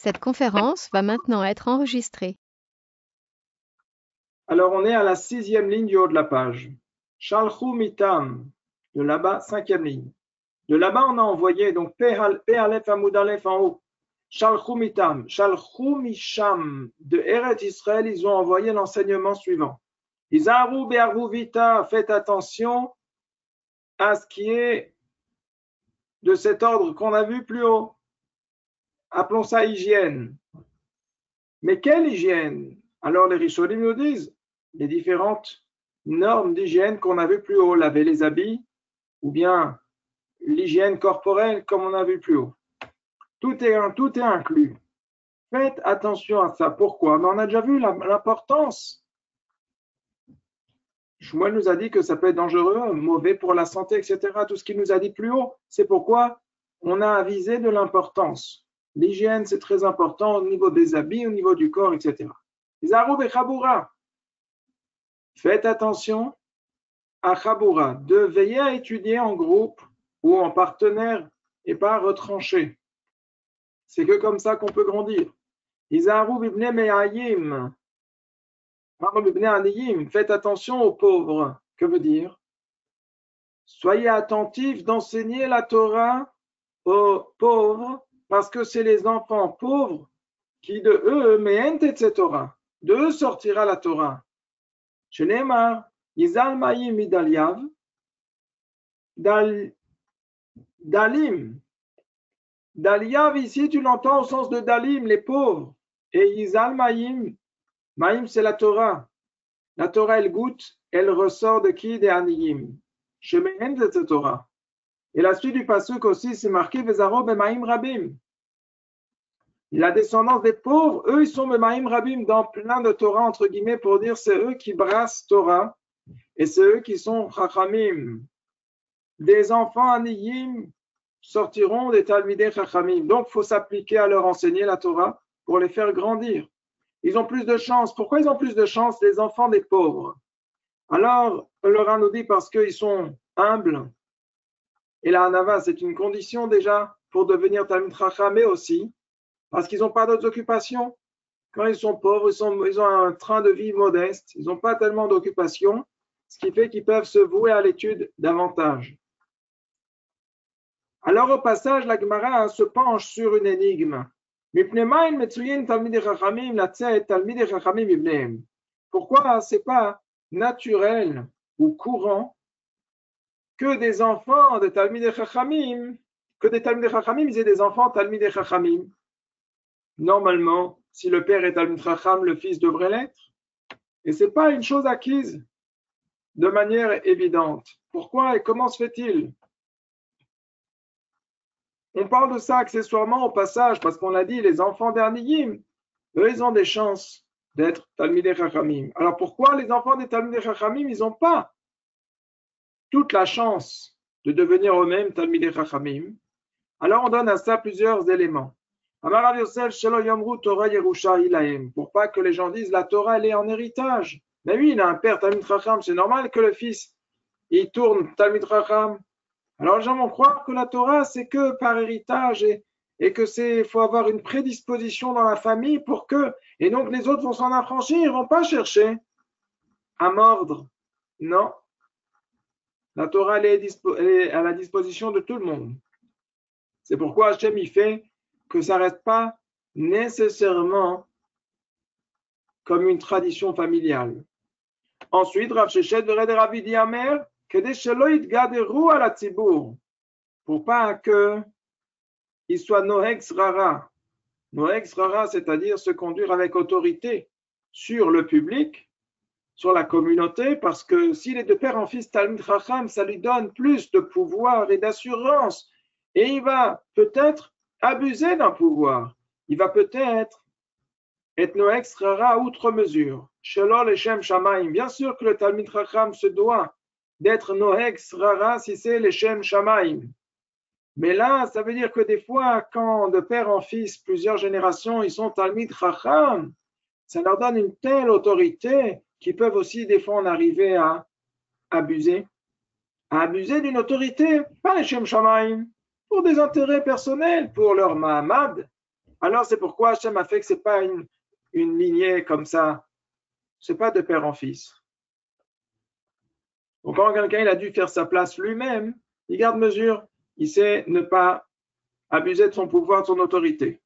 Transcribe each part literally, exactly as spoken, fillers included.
Cette conférence va maintenant être enregistrée. Alors, on est à la sixième ligne du haut de la page. Shalchu mitam, de là-bas, cinquième ligne. De là-bas, on a envoyé, donc P Aleph Amud Aleph en haut. Shalchu mitam, Shalchu misham, de Eret Israël, ils ont envoyé l'enseignement suivant. Izaru be'aru vita, faites attention à ce qui est de cet ordre qu'on a vu plus haut. Appelons ça hygiène. Mais quelle hygiène? Alors les Rishonim nous disent les différentes normes d'hygiène qu'on a vu plus haut, laver les habits, ou bien l'hygiène corporelle comme on a vu plus haut. Tout est, tout est inclus. Faites attention à ça. Pourquoi? Mais on a déjà vu l'importance. Shmuel nous a dit que ça peut être dangereux, mauvais pour la santé, et cetera. Tout ce qu'il nous a dit plus haut, c'est pourquoi on a avisé de l'importance. L'hygiène, c'est très important au niveau des habits, au niveau du corps, et cetera. Zaroub et Chaboura. Faites attention à Chaboura, de veiller à étudier en groupe ou en partenaire et pas retranché. C'est que comme ça qu'on peut grandir. Zaroub ibn Me'ayim. Faites attention aux pauvres. Que veut dire? Soyez attentifs d'enseigner la Torah aux pauvres, parce que c'est les enfants pauvres qui de eux, me'ent et Torah, de eux sortira la Torah. Shenemar, Yizal Mayim Midaliav, Dalim. Daliav, ici, tu l'entends au sens de Dalim, les pauvres. Et Yizal Mayim, Mayim, c'est la Torah. La Torah, elle goûte, elle ressort de qui? Des Aniyim. Sheme'ent et Torah. Et la suite du pasuk aussi, c'est marqué Vezaro b'maim rabim. La descendance des pauvres, eux, ils sont b'maim rabim dans plein de Torah, entre guillemets, pour dire c'est eux qui brassent Torah et c'est eux qui sont chachamim. Des enfants aniyim sortiront des talmidei chachamim. Donc, il faut s'appliquer à leur enseigner la Torah pour les faire grandir. Ils ont plus de chance. Pourquoi ils ont plus de chance, les enfants des pauvres? Alors, le Rav nous dit parce qu'ils sont humbles. Et la hanava, c'est une condition déjà pour devenir Talmid Chacham, mais aussi parce qu'ils n'ont pas d'autres occupations. Quand ils sont pauvres, ils, sont, ils ont un train de vie modeste, ils n'ont pas tellement d'occupations, ce qui fait qu'ils peuvent se vouer à l'étude davantage. Alors au passage, la Gemara se penche sur une énigme. Pourquoi ce n'est pas naturel ou courant que des enfants de Talmidei Chachamim, que des Talmidei Chachamim, ils aient des enfants Talmidei Chachamim. Normalement, si le père est Talmid Chacham, le fils devrait l'être. Et ce n'est pas une chose acquise de manière évidente. Pourquoi et comment se fait-il? On parle de ça accessoirement au passage, parce qu'on l'a dit, les enfants d'Aniyim, eux, ils ont des chances d'être Talmidei Chachamim. Alors pourquoi les enfants des Talmidei Chachamim, ils n'ont pas toute la chance de devenir eux-mêmes Talmidei Chachamim? Alors on donne à ça plusieurs éléments. Amar Rav Yosef Shelo Yomru Torah Yerusha Ilahem, pour pas que les gens disent la Torah elle est en héritage. Mais oui, il a un père Talmid Chacham, c'est normal que le fils il tourne Talmid Chacham. Alors les gens vont croire que la Torah c'est que par héritage et, et que c'est faut avoir une prédisposition dans la famille pour que, et donc les autres vont s'en affranchir, ils vont pas chercher à mordre. Non. La Torah, elle est, dispo- elle est à la disposition de tout le monde. C'est pourquoi Hachem, il fait que ça ne reste pas nécessairement comme une tradition familiale. Ensuite, Rav Sheshet veut dire Rav Idi Amer, que des sheloïd gaderu à la tzibour, pour pas que il soit nohex rara. Nohex rara, c'est-à-dire se conduire avec autorité sur le public, sur la communauté, parce que s'il est de père en fils Talmid Chacham, ça lui donne plus de pouvoir et d'assurance. Et il va peut-être abuser d'un pouvoir. Il va peut-être être noex rara outre mesure. Shelo leshem shamaim. Bien sûr que le Talmid Chacham se doit d'être noex rara si c'est leshem shamaim. Mais là, ça veut dire que des fois, quand de père en fils, plusieurs générations, ils sont Talmid Chacham, ça leur donne une telle autorité qui peuvent aussi des fois en arriver à abuser, à abuser d'une autorité, pas les Shem Shamaim, pour des intérêts personnels, pour leur Mahamad, Alors c'est pourquoi Hachem a fait que ce n'est pas une, une lignée comme ça. Ce n'est pas de père en fils. Donc quand quelqu'un il a dû faire sa place lui-même, il garde mesure, il sait ne pas abuser de son pouvoir, de son autorité.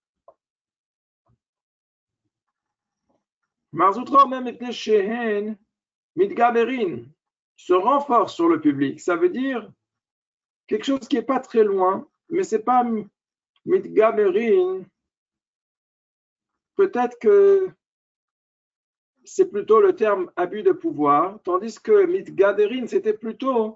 Marzoutra même epne shehen mitgaberin se renforce sur le public. Ça veut dire quelque chose qui n'est pas très loin, mais c'est pas mitgaberin. Peut-être que c'est plutôt le terme abus de pouvoir, tandis que mitgaderin, c'était plutôt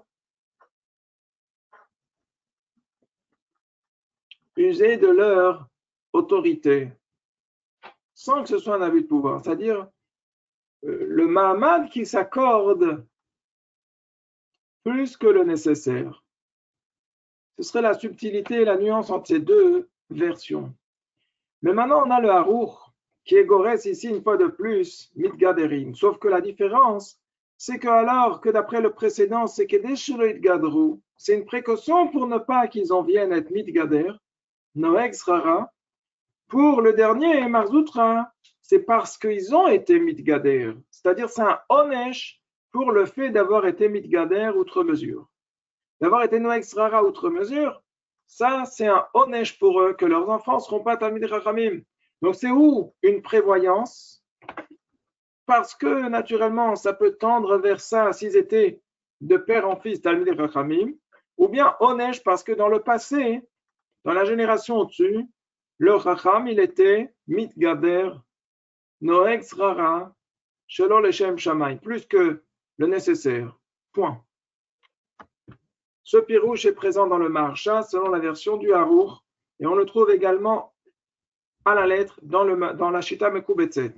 user de leur autorité, sans que ce soit un abus de pouvoir. C'est-à-dire euh, le Mahamad qui s'accorde plus que le nécessaire. Ce serait la subtilité et la nuance entre ces deux versions. Mais maintenant, on a le Harour, qui est Gorès ici une fois de plus, Mitgaderin. Sauf que la différence, c'est que alors que d'après le précédent, c'est que Gadrou, c'est une précaution pour ne pas qu'ils en viennent être Mitgader, Noex Rara. Pour le dernier, Marzoutra, c'est parce qu'ils ont été Mitgader. C'est-à-dire, c'est un Onesh pour le fait d'avoir été Mitgader outre mesure. D'avoir été Noex Rara outre mesure, ça, c'est un Onesh pour eux, que leurs enfants ne seront pas Talmid Chachamim. Donc, c'est où une prévoyance? Parce que, naturellement, ça peut tendre vers ça s'ils étaient de père en fils Talmid Chachamim, ou bien Onesh, parce que dans le passé, dans la génération au-dessus, le Chacham, il était Mitgader, Noex Rara, Shalom Leshem Shamaï, plus que le nécessaire. Point. Ce pirouche est présent dans le Maharsha selon la version du Harour et on le trouve également à la lettre dans, le, dans la Shita Mekubetzet.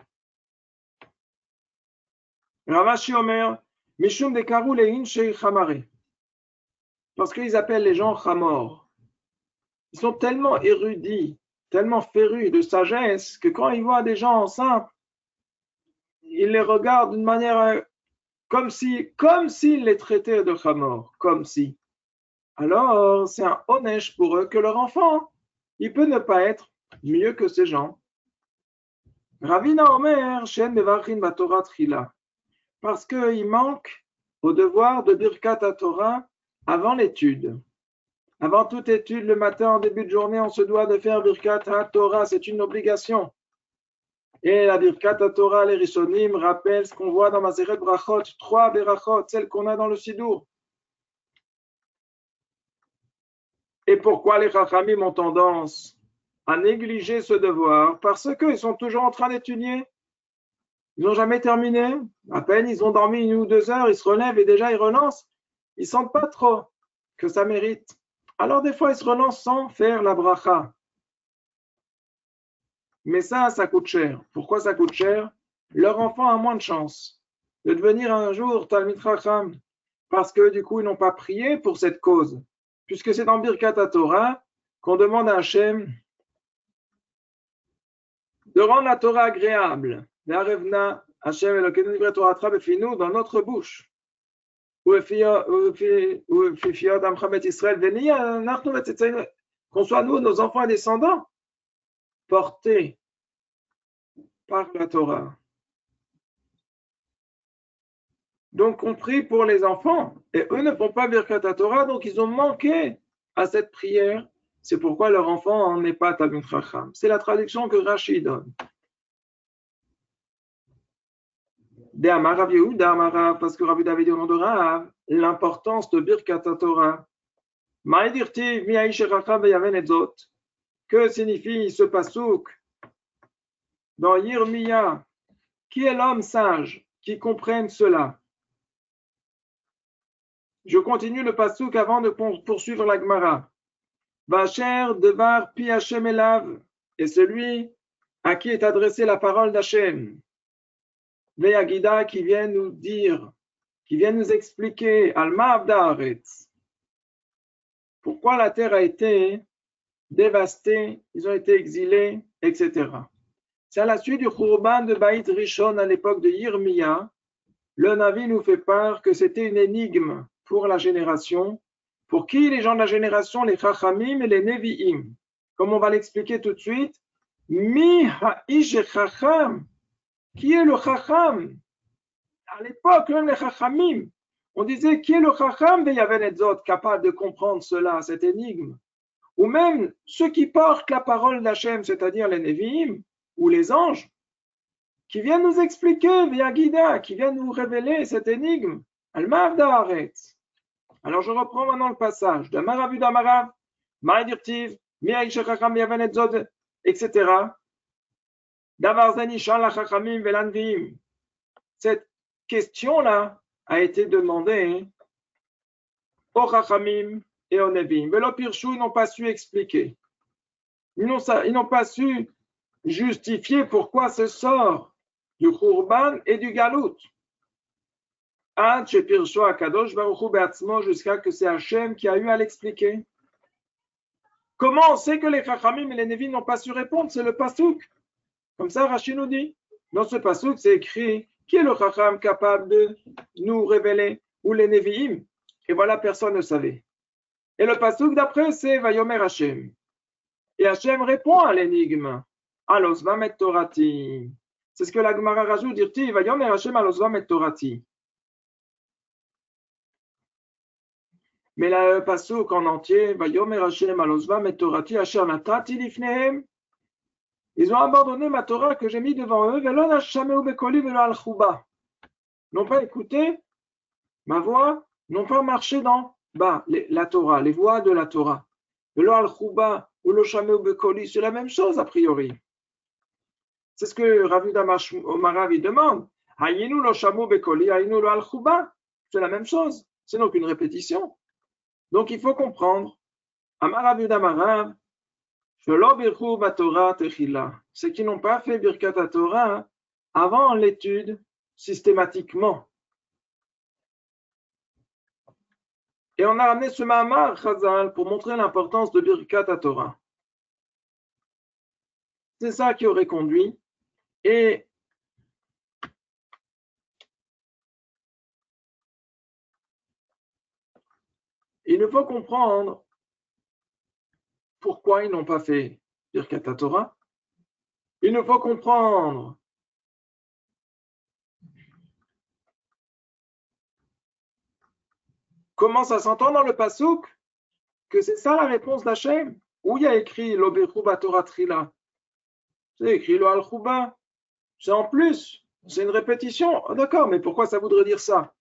Ravashi Omer, Mishum de Karou Lein Shei Chamare. Parce qu'ils appellent les gens Chamor. Ils sont tellement érudits, tellement férus de sagesse que quand ils voient des gens enceintes, ils les regardent d'une manière comme si, comme s'ils les traitaient de Chamor, comme si. Alors, c'est un onesh pour eux que leur enfant, il peut ne pas être mieux que ces gens. Ravina Omer, Shen Mevachin Batorah Tchila, parce qu'il manque au devoir de Birkat Torah avant l'étude. Avant toute étude, le matin, en début de journée, on se doit de faire Birkat Torah, c'est une obligation. Et la Birkat Torah, les Rishonim, rappellent ce qu'on voit dans Maseret Brachot, trois Berachot, celles qu'on a dans le Sidour. Et pourquoi les Chachamim ont tendance à négliger ce devoir? Parce qu'ils sont toujours en train d'étudier. Ils n'ont jamais terminé. À peine ils ont dormi une ou deux heures, ils se relèvent et déjà ils relancent. Ils ne sentent pas trop que ça mérite. Alors des fois ils se relancent sans faire la bracha. Mais ça, ça coûte cher. Pourquoi ça coûte cher? Leur enfant a moins de chance de devenir un jour Talmid Chacham. Parce que du coup ils n'ont pas prié pour cette cause. Puisque c'est dans Birkat Torah qu'on demande à Hachem de rendre la Torah agréable. Ve'arevna Hachem Elokeinu divrei Toratra befinu, dans notre bouche. Qu'on soit nous, nos enfants et descendants, portés par la Torah. Donc, on prie pour les enfants, et eux ne font pas Birkat Torah, donc ils ont manqué à cette prière. C'est pourquoi leur enfant n'est pas Talmid Chacham. C'est la traduction que Rashi donne. De'amar Rav Yehuda Amar Rav, parce que Rav Yehuda avait dit au nom de Rav, l'importance de Birkat Torah. Ma'edirtiv mi'aish Chacham ve'yaven et zot. Que signifie ce pasouk dans Yirmiya? Qui est l'homme sage qui comprenne cela? Je continue le pasouk avant de poursuivre la Gemara. Vacher devar pi Hashem elav, et celui à qui est adressée la parole d'Hachem. Ve'yagida, qui vient nous dire, qui vient nous expliquer Alma Avda Haaretz. Pourquoi la terre a été dévastée, ils ont été exilés, et cetera. C'est à la suite du Khurban de Baït Rishon à l'époque de Yirmiya. Le Navi nous fait part que c'était une énigme pour la génération. Pour qui les gens de la génération? Les Chachamim et les Nevi'im. comme on va l'expliquer tout de suite, Mi ha'ish chacham, qui est le chacham? À l'époque, même les chachamim, on disait qui est le chacham ve'yavenetzot, capable de comprendre cela, cette énigme. Ou même ceux qui portent la parole d'Hachem, c'est-à-dire les Nevi'im ou les anges, qui viennent nous expliquer, via Guida, qui viennent nous révéler cette énigme. Al-Mav Da'aretz. Alors je reprends maintenant le passage de Maravu d'Amarav, Ma'edirtiv, Mi'aïch Chacham Yavenetzot, et cetera. Davar Zani Shan la Chachamim Ve'lanviim. Cette question-là a été demandée aux Chachamim et aux Nevi'im. Velo Pirshu, ils n'ont pas su expliquer. Ils n'ont, ils n'ont pas su justifier pourquoi ce sort du Khurban et du Galout. Ad Shepirshu Akadosh Baruch Hu Be'atzmo, jusqu'à que c'est Hachem qui a eu à l'expliquer. Comment on sait que les Chachamim et les Nevi'im n'ont pas su répondre? C'est le Pasuk. Comme ça, Rashi nous dit. Dans ce Pasuk, c'est écrit qui est le Chacham capable de nous révéler, ou les Nevi'im. Et voilà, personne ne savait. Et le Pasuk d'après, c'est Vayomer Hachem. Et Hachem répond à l'énigme. Alos va met Torati. C'est ce que la Gemara rajoute, dit Vayomer Hachem alos va met Torati. Mais le Pasuk en entier, Vayomer Hachem alos va met Torati, Asher natati lifnehem. Ils ont abandonné ma Torah que j'ai mis devant eux, n'ont pas écouté ma voix, n'ont pas marché dans bah, les, la Torah, les voies de la Torah. C'est la même chose a priori. C'est ce que Rav Maravi demande. C'est la même chose. C'est donc une répétition. Donc il faut comprendre. Amarav Marav, c'est qu'ils n'ont pas fait Birkat Torah avant l'étude systématiquement. Et on a ramené ce Mahamar Chazal pour montrer l'importance de Birkat Torah. C'est ça qui aurait conduit. Et il nous faut comprendre pourquoi ils n'ont pas fait Birkat Torah. Il nous faut comprendre comment ça s'entend dans le Pasuk que c'est ça la réponse d'Hachem. Où il y a écrit Lo Bechu Batorah Trila. C'est écrit Lo Al Chuba. C'est en plus. C'est une répétition. Oh, d'accord, mais pourquoi ça voudrait dire ça?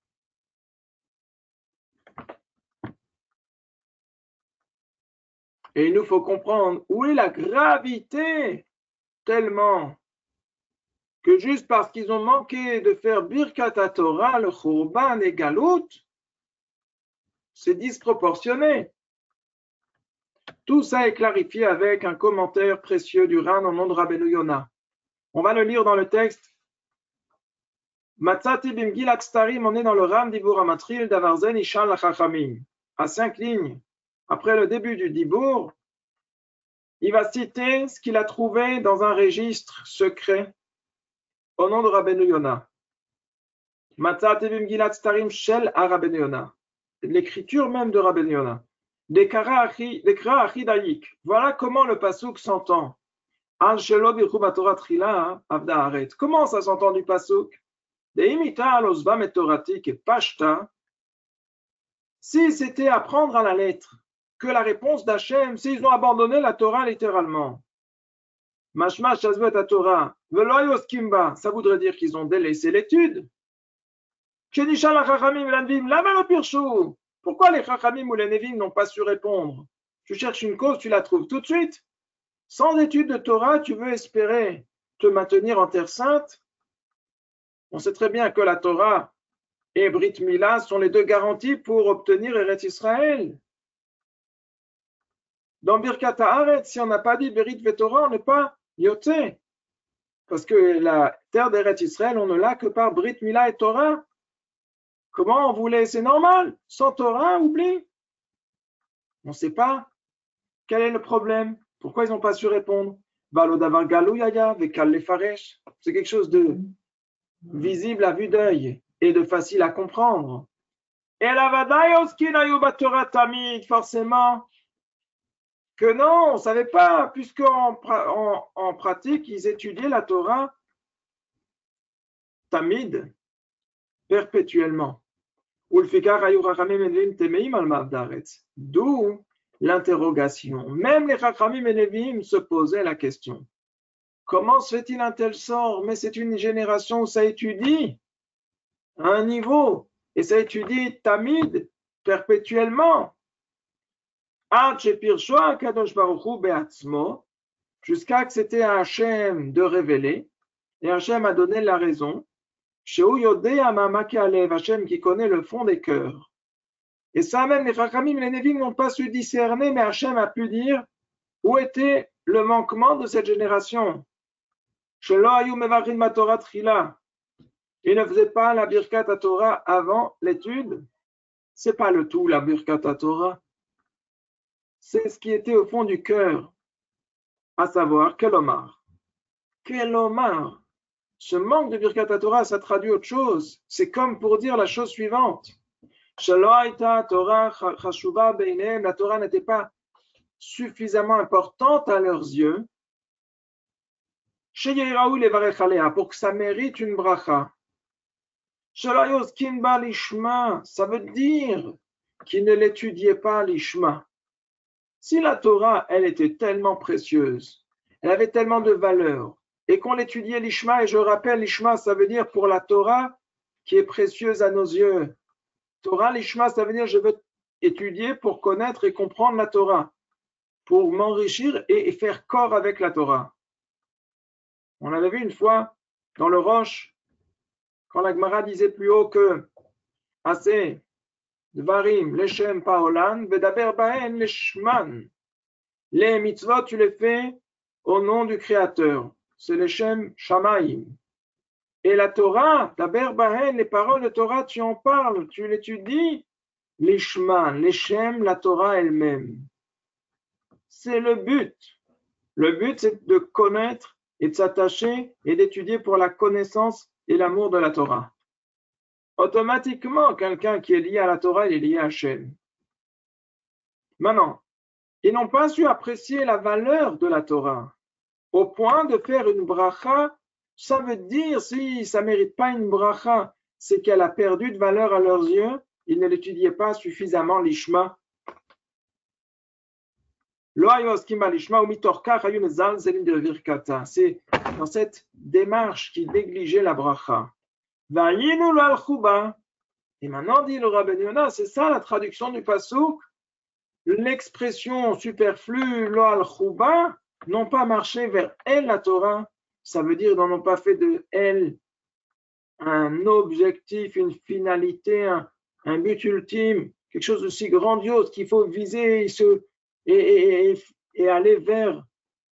Et il nous faut comprendre où est la gravité, tellement que juste parce qu'ils ont manqué de faire Birkat Torah, le Khurban et Galout, c'est disproportionné. Tout ça est clarifié avec un commentaire précieux du Ran au nom de Rabbeinu Yonah. On va le lire dans le texte. Matzati bimgilak starim, on est dans le Ran d'Ibur Amatril d'Avarzen Ishal Lachachamim. À cinq lignes. Après le début du Dibour, il va citer ce qu'il a trouvé dans un registre secret au nom de Rabbeinu Yonah. Matzati bimgilak starim shel a Rabbeinu Yonah. L'écriture même de Rabbeinu Yonah. Des kra achidaïk. Voilà comment le pasuk s'entend. Al shelo birchu batorah trila avda aret. Comment ça s'entend du pasuk? De imita alosva metoratik et pashta. Si c'était à prendre à la lettre que la réponse d'Hachem, s'ils ont abandonné la Torah littéralement. Mashma shazvet à Torah. Veloyos kimba. Ça voudrait dire qu'ils ont délaissé l'étude. Kedisha la chachamim lanvim lamelo pirshu. Pourquoi les Chachamim ou les Nevim n'ont pas su répondre? Tu cherches une cause, tu la trouves tout de suite. Sans étude de Torah, tu veux espérer te maintenir en terre sainte? On sait très bien que la Torah et Brit Mila sont les deux garanties pour obtenir Eretz Israël. Dans Birkat Haaretz, si on n'a pas dit Berit Vetorah, on n'est pas Yoté. Parce que la terre d'Eretz Israël, on ne l'a que par Brit Mila et Torah. Comment on voulait? C'est normal. Sans Torah, oublie. On ne sait pas. Quel est le problème? Pourquoi ils n'ont pas su répondre? C'est quelque chose de visible à vue d'œil et de facile à comprendre. Et la forcément, que non, on ne savait pas, puisqu'en en, en pratique, ils étudiaient la Torah tamid, perpétuellement. D'où l'interrogation. Même les Chachamim et les Lévi'im se posaient la question. Comment se fait-il un tel sort? Mais c'est une génération où ça étudie à un niveau, et ça étudie tamid, perpétuellement. Jusqu'à que c'était à Hachem de révéler, et Hachem a donné la raison. Hachem qui connaît le fond des cœurs. Et ça même, les Chachamim et les Nevi'im n'ont pas su discerner, mais Hachem a pu dire où était le manquement de cette génération. Ils ne faisaient pas la Birkat Torah avant l'étude. C'est pas le tout, la Birkat Torah. C'est ce qui était au fond du cœur, à savoir, quel omar. Quel omar. Ce manque de Birkat Torah, ça traduit autre chose. C'est comme pour dire la chose suivante. La Torah n'était pas suffisamment importante à leurs yeux pour que ça mérite une bracha. Ça veut dire qu'ils ne l'étudiaient pas l'ishma. Si la Torah, elle était tellement précieuse, elle avait tellement de valeur, et qu'on l'étudiait l'ishma, et je rappelle, l'ishma, ça veut dire pour la Torah qui est précieuse à nos yeux. Torah, l'ishma, ça veut dire je veux étudier pour connaître et comprendre la Torah, pour m'enrichir et faire corps avec la Torah. On avait vu une fois dans le Rosh, quand la Gemara disait plus haut que assez dvarim leshem paolan vedaber baen leshman. Les mitzvot, tu les fais au nom du Créateur. C'est leshem shamaim. Et la Torah, daber baen, les paroles de Torah, tu en parles, tu l'étudies. Lishman, leshem, la Torah elle-même. C'est le but. Le but, c'est de connaître et de s'attacher et d'étudier pour la connaissance et l'amour de la Torah. Automatiquement, quelqu'un qui est lié à la Torah, il est lié à Hachem. Maintenant, ils n'ont pas su apprécier la valeur de la Torah au point de faire une bracha. Ça veut dire, si ça ne mérite pas une bracha, c'est qu'elle a perdu de valeur à leurs yeux. Ils ne l'étudiaient pas suffisamment l'ishma. C'est dans cette démarche qui négligeait la bracha. Et maintenant, dit le Rabbi Yonah, c'est ça la traduction du pasuk. L'expression superflue, lo al chuba, n'ont pas marché vers elle, la Torah. Ça veut dire qu'ils n'ont pas fait de elle un objectif, une finalité, un, un but ultime, quelque chose aussi grandiose qu'il faut viser et, se, et, et, et, et aller vers.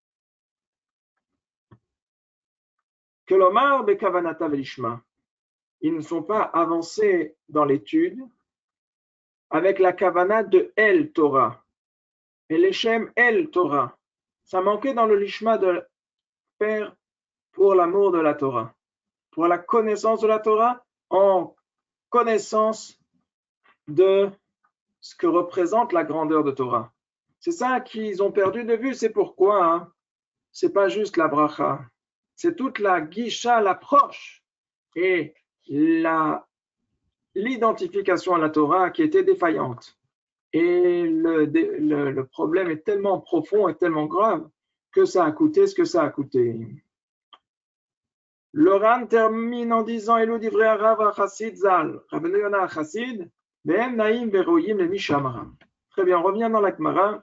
Que l'omar bekavanata velishma. Ils ne sont pas avancés dans l'étude avec la kavana de El Torah. Et l'Echem El Torah. Ça manquait dans le lishma de faire pour l'amour de la Torah. Pour la connaissance de la Torah, en connaissance de ce que représente la grandeur de Torah. C'est ça qu'ils ont perdu de vue. C'est pourquoi hein, c'est pas juste la bracha. C'est toute la guisha, l'approche et la, l'identification à la Torah qui était défaillante. Et le, le, le problème est tellement profond et tellement grave que ça a coûté ce que ça a coûté. Le Ran termine en disant Elou divrei Rav Chassid Zal, Rabbeinu Yonah Chassid, Ve'em Naim Veroyim le Mishamara. Très bien, on revient dans la Gemara.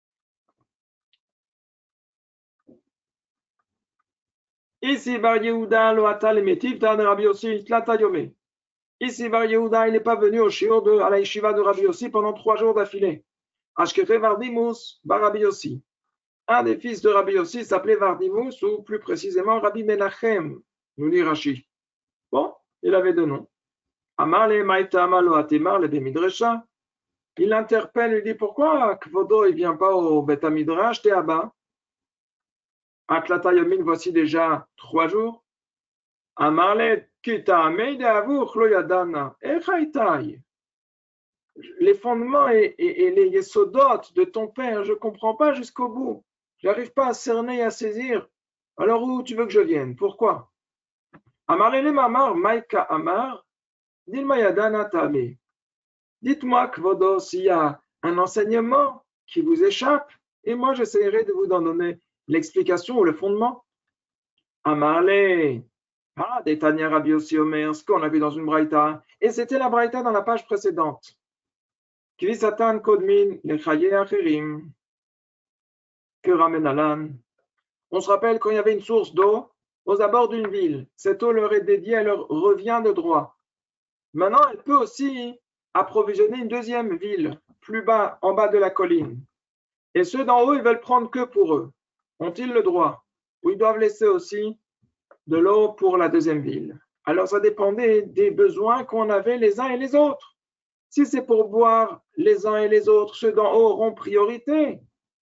Ici, Bar Yehuda lo ata lemetiv tan Rabbi Yossi tlata yomé. Ici, Bar Yehuda, il n'est pas venu au shiur de à la yeshiva de Rabbi Yossi pendant trois jours d'affilée. Ashkefe Vardimus bar Rabbi Yossi. Un des fils de Rabbi Yossi s'appelait Vardimus, ou plus précisément Rabbi Menachem, nous dit Rashi. Bon, il avait deux noms. Amar le Maïta Amar lo atemar le Bemidresha. Il l'interpelle, il dit pourquoi Kvodo il vient pas au Bet Midrash, t'es à-bas. Aklata Yomin, voici déjà trois jours. Amarle Kita Meide Avuch Lo Yadana Echaitai. les fondements et, et, et les yesodotes de ton père, je ne comprends pas jusqu'au bout. Je n'arrive pas à cerner et à saisir. Alors où tu veux que je vienne? Pourquoi? Amar ele mamar, maïka amar, dilma yadana tame. Dites-moi, Kvodo, s'il y a un enseignement qui vous échappe, et moi j'essaierai de vous en donner l'explication ou le fondement. Amarle, ah, des Tanya Rabbi Yossi Omer, ce qu'on a vu dans une braïta, et c'était la braïta dans la page précédente. Kvisatan Kodmin, le Chaye Acherim, que ramène Alan. On se rappelle quand il y avait une source d'eau aux abords d'une ville, cette eau leur est dédiée, elle leur revient de droit. Maintenant, elle peut aussi approvisionner une deuxième ville, plus bas, en bas de la colline. Et ceux d'en haut, ils veulent prendre que pour eux. Ont-ils le droit? Ou ils doivent laisser aussi de l'eau pour la deuxième ville? Alors, ça dépendait des besoins qu'on avait les uns et les autres. Si c'est pour boire les uns et les autres, ceux d'en haut auront priorité.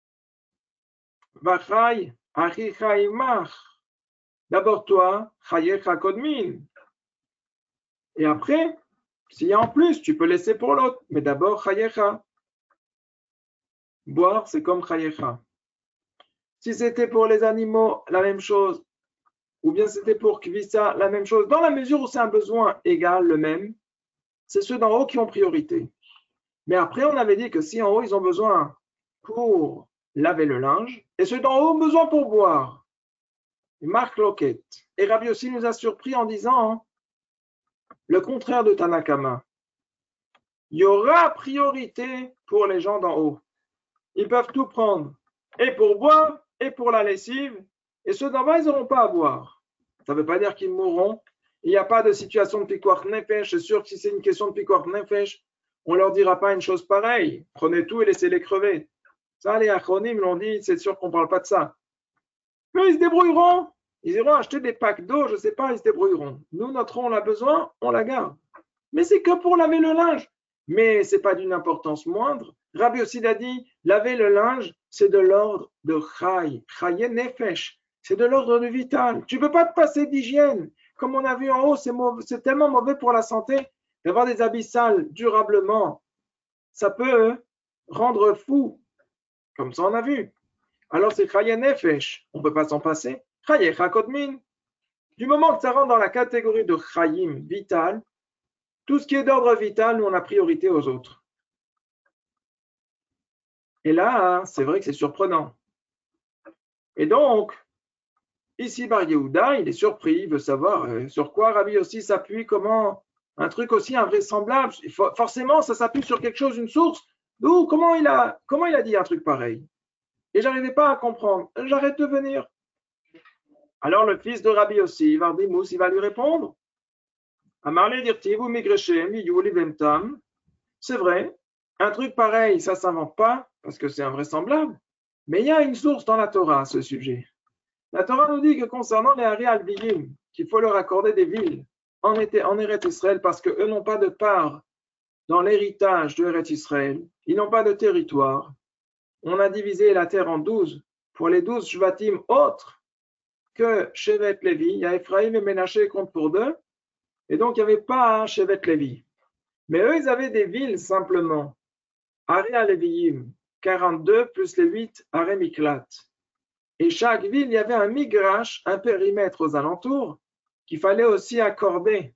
Vachai, achichai mach. D'abord toi, chayecha kodmin. Et après, s'il y a en plus, tu peux laisser pour l'autre. Mais d'abord, chayecha. Boire, c'est comme chayecha. Si c'était pour les animaux, la même chose. Ou bien c'était pour kvissa, la même chose. Dans la mesure où c'est un besoin égal, le même, c'est ceux d'en haut qui ont priorité. Mais après, on avait dit que si en haut, ils ont besoin pour laver le linge, et ceux d'en haut ont besoin pour boire. Marc Loquette. Et Rabbi aussi nous a surpris en disant hein, le contraire de Tanakama. Il y aura priorité pour les gens d'en haut. Ils peuvent tout prendre, et pour boire, et pour la lessive, et ceux d'en bas, ils n'auront pas à boire. Ça ne veut pas dire qu'ils mourront. Il n'y a pas de situation de pikuach nefesh. C'est sûr que si c'est une question de pikuach nefesh, on ne leur dira pas une chose pareille. Prenez tout et laissez-les crever. Ça, les acronymes l'ont dit, c'est sûr qu'on ne parle pas de ça. Mais ils se débrouilleront. Ils iront acheter des packs d'eau, je ne sais pas, ils se débrouilleront. Nous, notre eau, on a besoin, on la garde. Mais c'est que pour laver le linge. Mais ce n'est pas d'une importance moindre. Rabbi aussi a dit, laver le linge, c'est de l'ordre de Chai, Chaye Nefesh. C'est de l'ordre du vital. Tu ne peux pas te passer d'hygiène. Comme on a vu en haut, c'est, mauvais, c'est tellement mauvais pour la santé d'avoir des habits sales durablement. Ça peut rendre fou. Comme ça, on a vu. Alors, c'est Chaye Nefesh. On ne peut pas s'en passer. Chaye Chakodmin. Du moment que ça rentre dans la catégorie de Chayim, vital, tout ce qui est d'ordre vital, nous, on a priorité aux autres. Et là, c'est vrai que c'est surprenant. Et donc, ici, Bar Yehuda, il est surpris, il veut savoir euh, sur quoi Rabbi aussi s'appuie, comment un truc aussi invraisemblable. Faut, forcément, ça s'appuie sur quelque chose, une source. D'où, comment il a, comment il a dit un truc pareil? Et j'arrivais pas à comprendre. J'arrête de venir. Alors le fils de Rabbi aussi, Vardimous, il va lui répondre. Amarle dirtivu migreshem yuli ventam. C'est vrai, un truc pareil, ça ne s'invente pas, parce que c'est invraisemblable. Mais il y a une source dans la Torah à ce sujet. La Torah nous dit que concernant les Hari Alviyim, qu'il faut leur accorder des villes en, en Eretz Israël parce qu'eux n'ont pas de part dans l'héritage de Eretz Israël. Ils n'ont pas de territoire. On a divisé la terre en douze pour les douze Shvatim autres que Shevet Lévi. Il y a Ephraïm et Ménaché comptent pour deux. Et donc, il n'y avait pas un Shevet Lévi. Mais eux, ils avaient des villes simplement. Hari Aleviyim, quarante-deux plus les huit Hari Miklat. Et chaque ville, il y avait un migrash, un périmètre aux alentours, qu'il fallait aussi accorder.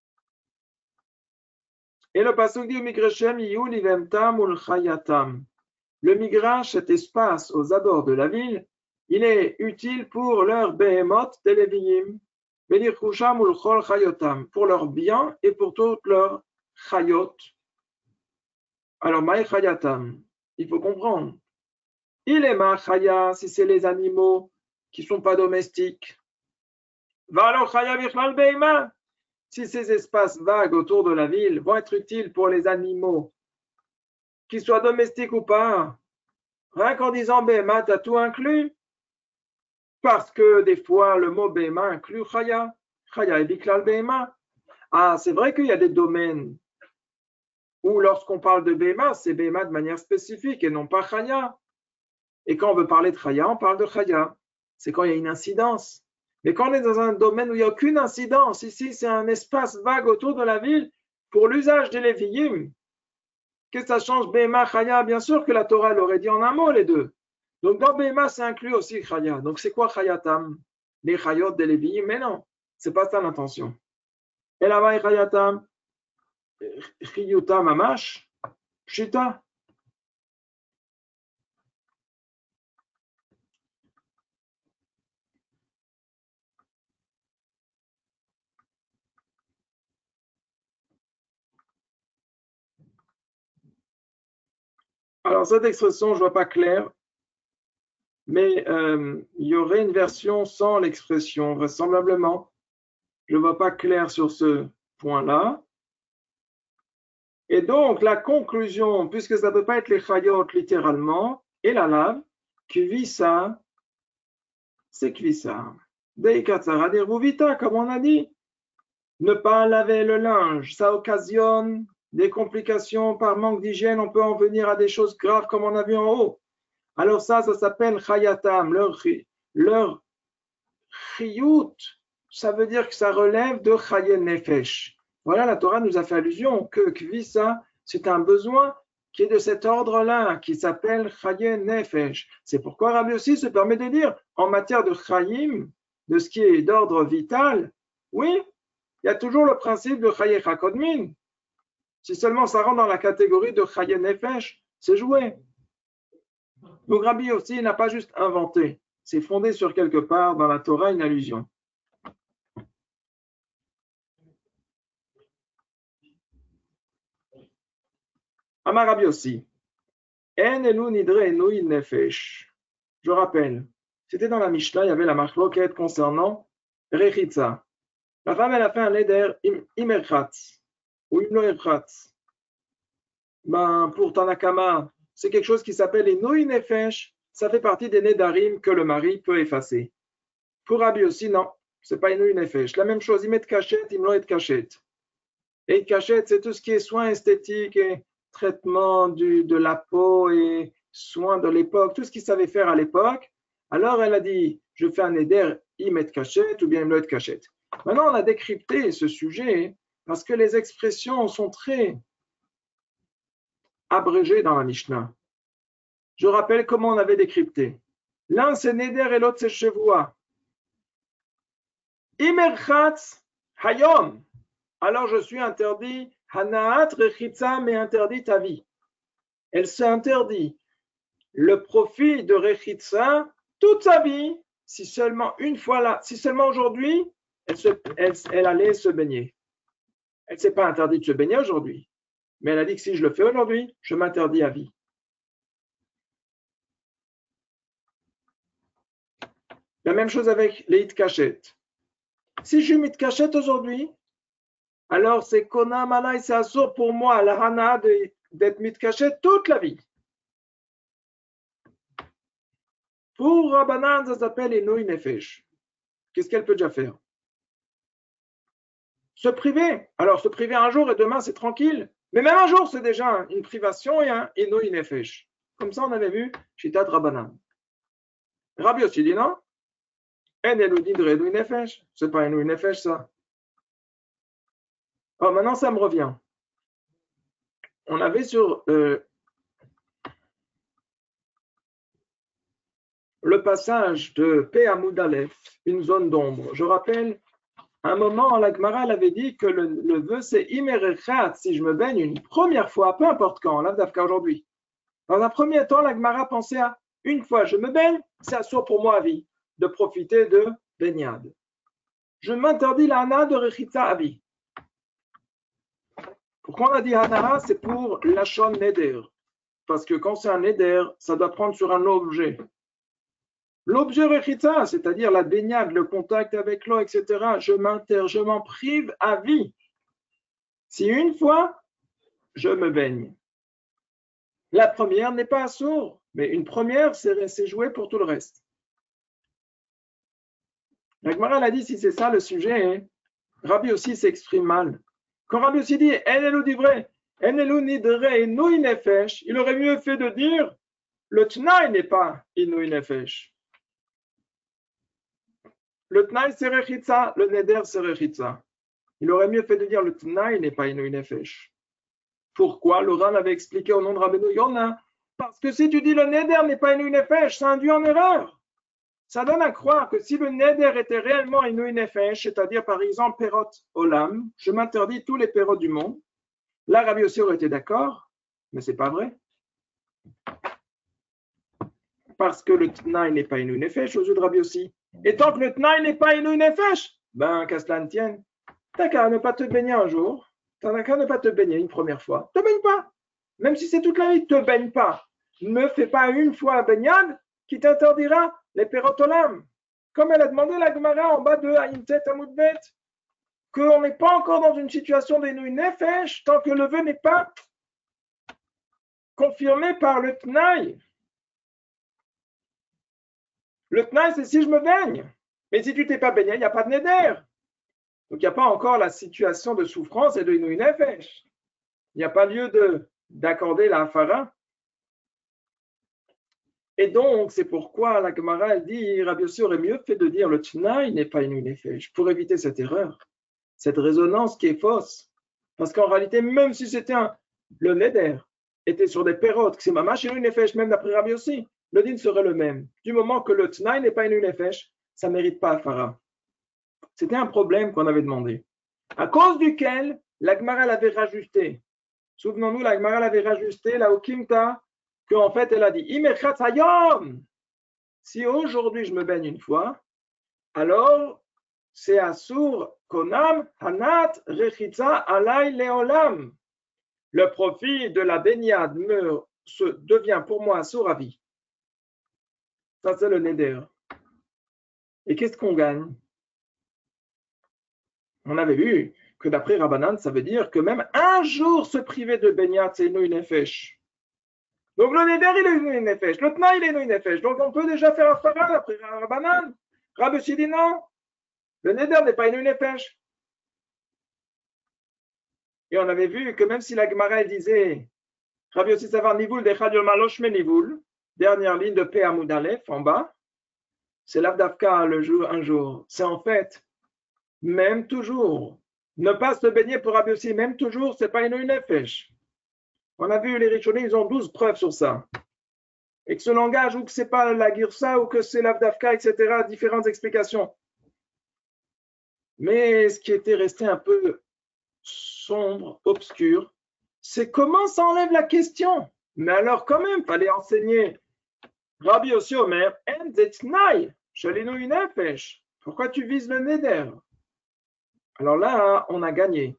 Et le pasuk dit Migrashem Yiyul Ivemtam ul Chayatam. Le migrash, cet espace aux abords de la ville, il est utile pour leur behemoth televiyim, Benirchusham ul Chol Chayotam, pour leurs biens et pour toutes leurs chayot. Alors, Maï Chayatam, il faut comprendre. Il est ma chaya, si c'est les animaux qui ne sont pas domestiques. Valo chaya vichlal beima. Si ces espaces vagues autour de la ville vont être utiles pour les animaux, qu'ils soient domestiques ou pas, rien qu'en disant beima, tu as tout inclus. Parce que des fois, le mot beima inclut chaya. Chaya et vichlal beima. Ah, c'est vrai qu'il y a des domaines où lorsqu'on parle de beima, c'est beima de manière spécifique et non pas chaya. Et quand on veut parler de chaya, on parle de chaya. C'est quand il y a une incidence. Mais quand on est dans un domaine où il n'y a aucune incidence, ici c'est un espace vague autour de la ville pour l'usage des léviyim. Qu'est-ce que ça change Behema, Chaya? Bien sûr que la Torah l'aurait dit en un mot, les deux. Donc dans Behema, c'est inclus aussi Chaya. Donc c'est quoi Chayatam? Les Chayot des Lévi'im? Mais non, c'est pas ça l'intention. Et là-bas, Chayatam, Chiyuta Mamash, Pshita. Alors cette expression, je ne vois pas clair, mais euh, il y aurait une version sans l'expression, vraisemblablement. Je ne vois pas clair sur ce point-là. Et donc, la conclusion, puisque ça ne peut pas être les chayot littéralement, et la lave, kvissa, c'est kvissa. Deikatsara deruvita, comme on a dit. Ne pas laver le linge, ça occasionne des complications par manque d'hygiène. On peut en venir à des choses graves, comme on a vu en haut. Alors ça, ça s'appelle chayatam, leur, leur chiyut, ça veut dire que ça relève de chayen nefesh. Voilà, la Torah nous a fait allusion que kvissa, c'est un besoin qui est de cet ordre-là, qui s'appelle chayen nefesh. C'est pourquoi Rabbi aussi se permet de dire, en matière de chayim, de ce qui est d'ordre vital, oui, il y a toujours le principe de chayen hakodmin. Si seulement ça rentre dans la catégorie de chayen nefesh, c'est joué. Donc Rabbi aussi n'a pas juste inventé, c'est fondé sur quelque part dans la Torah une allusion. Amar Rabbi aussi. En elu nidre enui nefesh. Je rappelle, c'était dans la Mishnah, il y avait la marloquette concernant Rechitza. La femme, elle a fait un neder imerchatz ou imloerchatz. Ben, pour Tanakama, c'est quelque chose qui s'appelle enui nefesh. Ça fait partie des nedarim que le mari peut effacer. Pour Rabbi aussi, non, c'est pas enui nefesh. La même chose, il met cachette, il met cachette. Et cachette, c'est tout ce qui est soins esthétiques et traitement du, de la peau et soins de l'époque, tout ce qu'il savait faire à l'époque. Alors elle a dit, je fais un éder, il met cachette ou bien il met cachette. Maintenant, on a décrypté ce sujet parce que les expressions sont très abrégées dans la Mishnah. Je rappelle comment on avait décrypté. L'un c'est neder et l'autre c'est chevoua. Imerchatz hayom. Alors je suis interdit, Hanaat Rechitza m'est interdit ta vie. Elle s'interdit le profit de Rechitza toute sa vie, si seulement une fois là, si seulement aujourd'hui, elle, se, elle, elle allait se baigner. Elle ne s'est pas interdite de se baigner aujourd'hui, mais elle a dit que si je le fais aujourd'hui, je m'interdis à vie. La même chose avec les Hitkachet. Si je m'Hitkachet aujourd'hui, alors c'est Kona Malai, c'est assourd pour moi, la Hana, d'être Mitkachet toute la vie. Pour Rabbanan, ça s'appelle Enoi Nefesh. Qu'est-ce qu'elle peut déjà faire? Se priver. Alors, se priver un jour et demain, c'est tranquille. Mais même un jour, c'est déjà une privation et un Enoi Nefesh. Comme ça, on avait vu Shitat Rabbanan. Rabbi aussi dit non. En Eludin de Enoi Nefesh. C'est pas Enoi Nefesh, ça. Alors, maintenant, ça me revient. On avait sur euh, le passage de P. Amoud Aleph, une zone d'ombre. Je rappelle, à un moment, la Gemara avait dit que le, le vœu, c'est Imerechat, si je me baigne une première fois, peu importe quand, là, d'Afka aujourd'hui. Dans un premier temps, la Gemara pensait à une fois, je me baigne, c'est assourd pour moi à vie, de profiter de baignade. Je m'interdis la hana de Rechitza à vie. Pourquoi on a dit hana? C'est pour lachon neder. Parce que quand c'est un neder, ça doit prendre sur un objet. L'objet rechitza, c'est-à-dire la baignade, le contact avec l'eau, et cetera, je m'inter, je m'en prive à vie. Si une fois, je me baigne. La première n'est pas assourd, mais une première, c'est joué pour tout le reste. La Gemara l'a dit, si c'est ça le sujet, hein, Rabbi aussi s'exprime mal. Quand Rabbi aussi dit, Enelu divrei, Enelu nidre inui nefesh, il aurait mieux fait de dire, le tnaï n'est pas inui nefesh. Le tnaï c'est rechitza, le neder c'est rechitza. Il aurait mieux fait de dire, le tnaï n'est pas inui nefesh. Pourquoi? Le Ran avait expliqué au nom de Rabbeinu Yonah. Parce que si tu dis le neder n'est pas Inouï Nefesh, ça induit en erreur. Ça donne à croire que si le neder était réellement Inouï Nefesh, c'est-à-dire par exemple Perot Olam, je m'interdis tous les Perot du monde, là Rabbi Yossi aurait été d'accord, mais c'est pas vrai. Parce que le Tnaï n'est pas Inouï Nefesh aux yeux de Rabbi Yossi. Et tant que le Tnaï n'est pas Inouï Nefesh, ben qu'à cela ne tienne, t'as qu'à ne pas te baigner un jour, t'as qu'à ne pas te baigner une première fois, te baigne pas. Même si c'est toute la vie, te baigne pas. Ne fais pas une fois un baignade qui t'interdira les pérotolam. Comme elle a demandé la Gemara en bas de Aïntet Amoudbet, qu'on n'est pas encore dans une situation d'Inouï Nefesh tant que le vœu n'est pas confirmé par le Tnaï. Le Tnaï, c'est si je me baigne. Mais si tu t'es pas baigné, il n'y a pas de neder. Donc il n'y a pas encore la situation de souffrance et de Inouï Nefesh. Il n'y a pas lieu de, d'accorder la hafara. Et donc, c'est pourquoi la Gemara, elle dit, Rabbi Yossi aurait mieux fait de dire le Tnaï n'est pas Inouï Nefesh, pour éviter cette erreur, cette résonance qui est fausse. Parce qu'en réalité, même si c'était un, le neder était sur des pérotes, que c'est mamash Inouï Nefesh, même d'après Rabbi Yossi, le din serait le même. Du moment que le Tnaï n'est pas Inouï Nefesh, ça ne mérite pas hafara. C'était un problème qu'on avait demandé, à cause duquel la Gemara l'avait rajusté. Souvenons-nous, la Gemara l'avait rajusté, la Okimta, qu'en fait, elle a dit, si aujourd'hui je me baigne une fois, alors c'est Asur Konam Hanat Rechitza Alay Leolam. Le profit de la baignade me se devient pour moi Asur à vie. Ça, c'est le neder. Et qu'est-ce qu'on gagne? On avait vu que d'après Rabbanan, ça veut dire que même un jour se priver de baignade, c'est Inouï Nefesh. Donc le neder, il est Inouï Nefesh. Le Tnaï, il est Inouï Nefesh. Donc on peut déjà faire un hafara d'après Rabbanan. Rabbi Yossi dit non. Le neder n'est pas Inouï Nefesh. Et on avait vu que même si la Gemara disait Rabbi Yossi Savar Nivoul Dechad Yom Alosh Me Nivoul, dernière ligne de P Amoud Aleph en bas, c'est l'Avdavka le jour, un jour. C'est en fait, même toujours, ne pas se baigner pour Rabbi Yossi, même toujours, c'est pas Inouï Nefesh. On a vu les Rishonim, ils ont douze preuves sur ça. Et que ce langage, ou que c'est pas la Girsa, ou que c'est l'Avdavka, et cetera, différentes explications. Mais ce qui était resté un peu sombre, obscur, c'est comment ça enlève la question. Mais alors quand même, il fallait enseigner Rabbi Yossi Omer, En zetnai, shalinu nefesh. Pourquoi tu vises le neder? Alors là, on a gagné.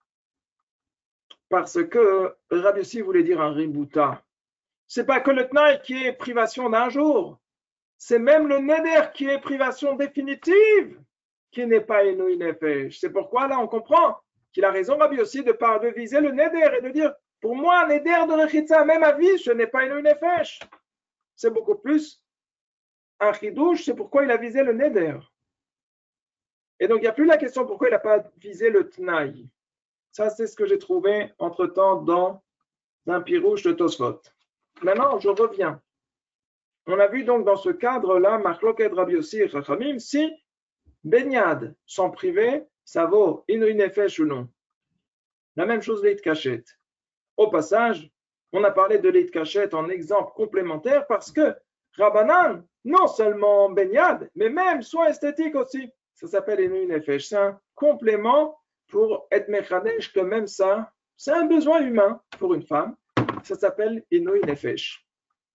Parce que Rabbi Yossi voulait dire un ribouta. C'est pas que le tnaï qui est privation d'un jour. C'est même le neder qui est privation définitive, qui n'est pas Inouï Nefesh. C'est pourquoi là, on comprend qu'il a raison, Rabbi Yossi, de, par, de viser le neder et de dire, pour moi, un neder de rechitza, même à vie, ce n'est pas Inouï Nefesh. C'est beaucoup plus un chidouche, c'est pourquoi il a visé le neder. Et donc, il n'y a plus la question pourquoi il n'a pas visé le tnaï. Ça, c'est ce que j'ai trouvé entre-temps dans un pirouche de Tosfot. Maintenant, je reviens. On a vu donc dans ce cadre-là, Machloket Rabbi Yossi et Chachamim, si baignade sans privé, ça vaut Inouï Nefesh ou non. La même chose l'Eit Kachet. Au passage, on a parlé de l'Eit Kachet en exemple complémentaire parce que Rabbanan, non seulement baignade, mais même soin esthétique aussi. Ça s'appelle Inouï Nefesh. C'est un complément pour être mechadesh que même ça, c'est un besoin humain pour une femme. Ça s'appelle Inouï Nefesh.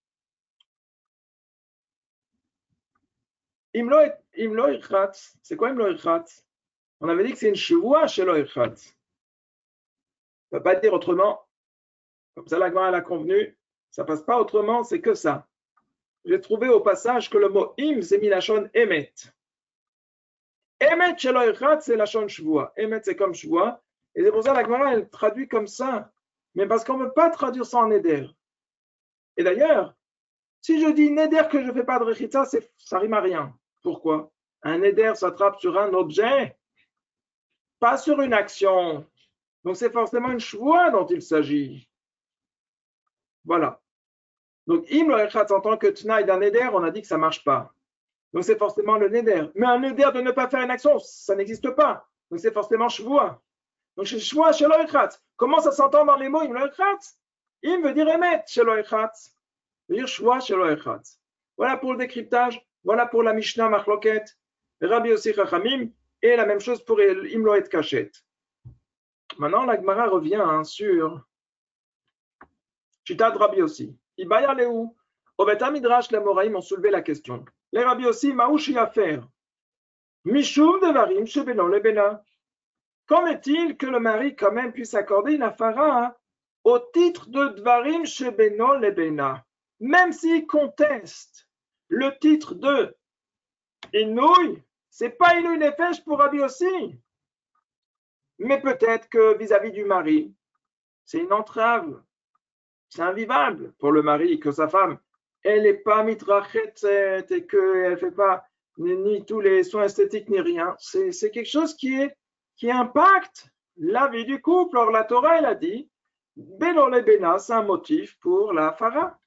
Imlo Irchatz, c'est quoi Imlo Irchatz? On avait dit que c'est une chevoua chez l'Oirchatz. On ne peut pas dire autrement. Comme ça, la Gemara a convenu. Ça ne passe pas autrement, c'est que ça. J'ai trouvé au passage que le mot im, c'est milachon emet. Emet chez l'Oirchatz, c'est lachon chevoua. Emet, c'est comme chevoua. Et c'est pour ça que la Gemara, elle traduit comme ça. Mais parce qu'on ne peut pas traduire ça en neder. Et d'ailleurs, si je dis neder que je ne fais pas de rechitza, ça rime à rien. Pourquoi? Un neder s'attrape sur un objet, pas sur une action. Donc c'est forcément une chevoua dont il s'agit. Voilà. Donc im lo echatz en tant que tnaï d'un neder, on a dit que ça ne marche pas. Donc c'est forcément le neder. Mais un neder de ne pas faire une action, ça n'existe pas. Donc c'est forcément chevoua. Donc c'est chevoua chez lo echatz. Comment ça s'entend dans les mots im lo echatz? Im veut dire emet chez lo echatz, veut dire shwa chez lo echatz. Voilà pour le décryptage, voilà pour la Mishnah Machloket, Rabbi Yossi Chachamim, et la même chose pour im lo et kachet. Maintenant, la Gemara revient hein, sur Shitat Rabbi Yossi. Ibaya Lehu, au Bet HaMidrash, les Moraïm ont soulevé la question. Les Rabbi Yossi, Maouchi à faire. Mishum devarim shebeno lebena. Qu'en est-il que le mari quand même puisse accorder une afara hein, au titre de dvarim shebeno lebena, même s'il conteste le titre de inouï, c'est pas inouï nefesh pour Rabbi Yossi, mais peut-être que vis-à-vis du mari, c'est une entrave, c'est invivable pour le mari que sa femme, elle n'est pas mitrachet et qu'elle ne fait pas ni, ni tous les soins esthétiques ni rien. C'est, c'est quelque chose qui, est, qui impacte la vie du couple. Or, la Torah, elle a dit, Beno lebena, c'est un motif pour la fara.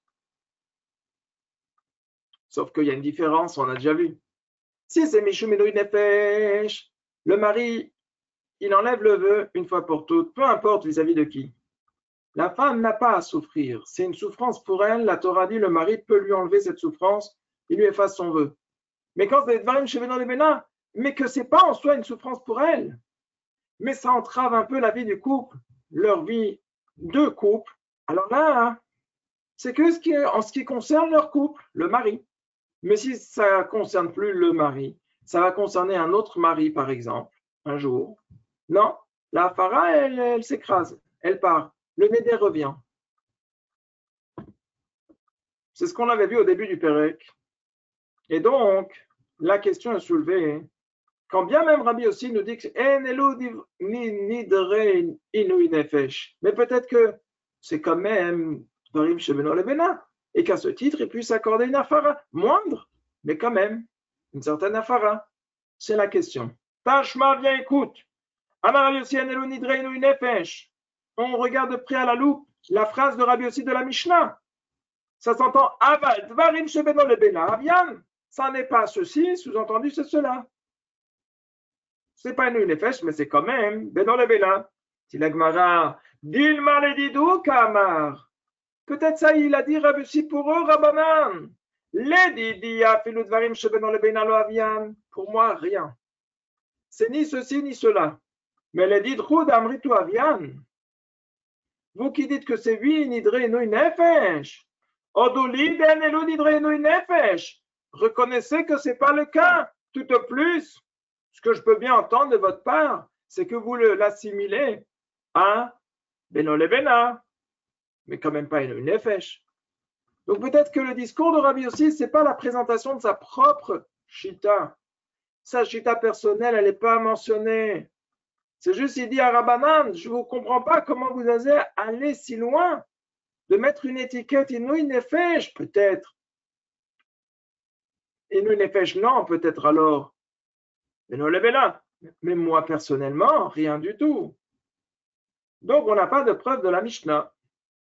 Sauf qu'il y a une différence, on a déjà vu. Si c'est Mishum Inouï Nefesh, le mari, il enlève le vœu une fois pour toutes, peu importe vis-à-vis de qui. La femme n'a pas à souffrir. C'est une souffrance pour elle. La Torah dit le mari peut lui enlever cette souffrance. Il lui efface son vœu. Mais quand c'est Dvarim Shebeno Lebena, mais que c'est pas en soi une souffrance pour elle, mais ça entrave un peu la vie du couple, leur vie de couple. Alors là, hein, c'est que ce qui est, en ce qui concerne leur couple, le mari. Mais si ça ne concerne plus le mari, ça va concerner un autre mari, par exemple, un jour. Non, la Farah, elle, elle s'écrase, elle part. Le Néder revient. C'est ce qu'on avait vu au début du Pérec. Et donc, la question est soulevée. Quand bien même Rabbi aussi nous dit que mais peut-être que c'est quand même Dvarim Shebeno Lebena, et qu'à ce titre, il puisse accorder une afara moindre, mais quand même une certaine afara. C'est la question. Tashma, viens, écoute. On regarde de près à la loupe la phrase de Rabbi Yossi de la Mishnah. Ça s'entend Aval, Dvarim Shebeno Lebena, Avian. Ça n'est pas ceci, sous-entendu, c'est cela. C'est pas une nefesh, mais c'est quand même Beno Lebena. Si la Gemara, Dilma le didou kamar. Peut-être ça, il a dit Rabbi Yossi pour eux, Rabbanan. Les didi afilu Dvarim Shebeno Lebena lo Avian. Pour moi, rien. C'est ni ceci ni cela. Mais les didrou d'amritu Avian. Vous qui dites que c'est oui, nidre no nefesh. Oduliden elu nidre no nefesh. Reconnaissez que ce n'est pas le cas. Tout au plus, ce que je peux bien entendre de votre part, c'est que vous l'assimilez à Beno Lebena, mais quand même pas une nefesh. Donc peut-être que le discours de Rabbi Yossi, ce n'est pas la présentation de sa propre chita. Sa chita personnelle, elle n'est pas mentionnée. C'est juste, il dit à Rabbanan, je ne comprends pas comment vous osez aller si loin de mettre une étiquette inouï nefesh, peut-être. Inouï nefesh, non, peut-être alors. Beno Lebena. Mais moi, personnellement, rien du tout. Donc, on n'a pas de preuve de la Mishnah.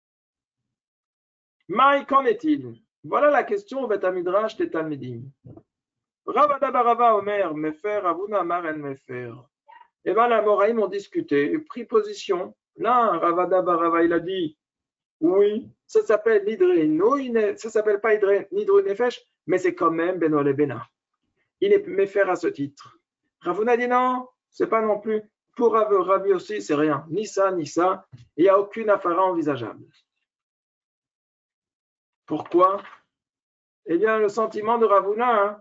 Maï, qu'en est-il? Voilà la question au Bet HaMidrash des Talmidim. Ravada Barava Omer, Mefer, Avuna Maren Mefer. Et bien, la Moraïm ont discuté, pris position. Là, Ravada Barava, il a dit, oui, ça s'appelle Nidre, ça s'appelle pas Nidre Nefesh, mais c'est quand même Beno Lebena. Il est Mefer à ce titre. Ravuna dit non, c'est pas non plus. Pour Rabbi aussi, c'est rien. Ni ça, ni ça. Il n'y a aucune affaire envisageable. Pourquoi? Eh bien, le sentiment de Ravuna,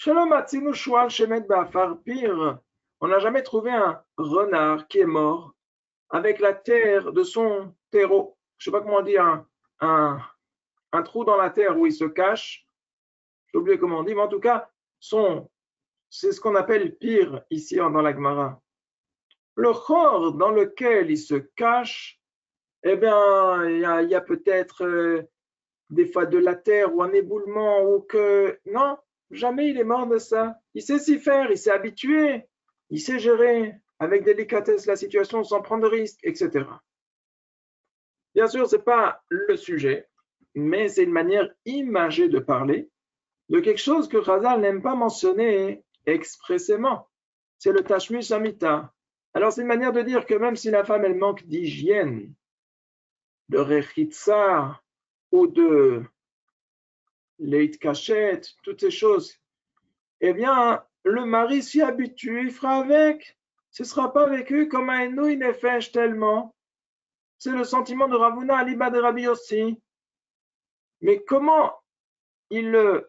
hein, pire, on n'a jamais trouvé un renard qui est mort avec la terre de son terreau. Je ne sais pas comment on dit, un, un, un trou dans la terre où il se cache. J'ai oublié comment on dit, mais en tout cas, son, c'est ce qu'on appelle pire ici dans la Gemara. Le chor dans lequel il se cache, eh bien, il y a, il y a peut-être euh, des fois de la terre ou un éboulement ou que... Non, jamais il est mort de ça. Il sait s'y faire, il s'est habitué, il sait gérer avec délicatesse la situation sans prendre de risques, et cetera. Bien sûr, ce n'est pas le sujet, mais c'est une manière imagée de parler de quelque chose que Chazal n'aime pas mentionner expressément. C'est le Tashmish Amita. Alors, c'est une manière de dire que même si la femme, elle manque d'hygiène, de rechitza ou de leit cachette, toutes ces choses, eh bien, le mari s'y habitue, il fera avec. Ce ne sera pas vécu comme un nouï nefesh tellement. C'est le sentiment de Ravuna Aliba de Rabbi aussi. Mais comment il le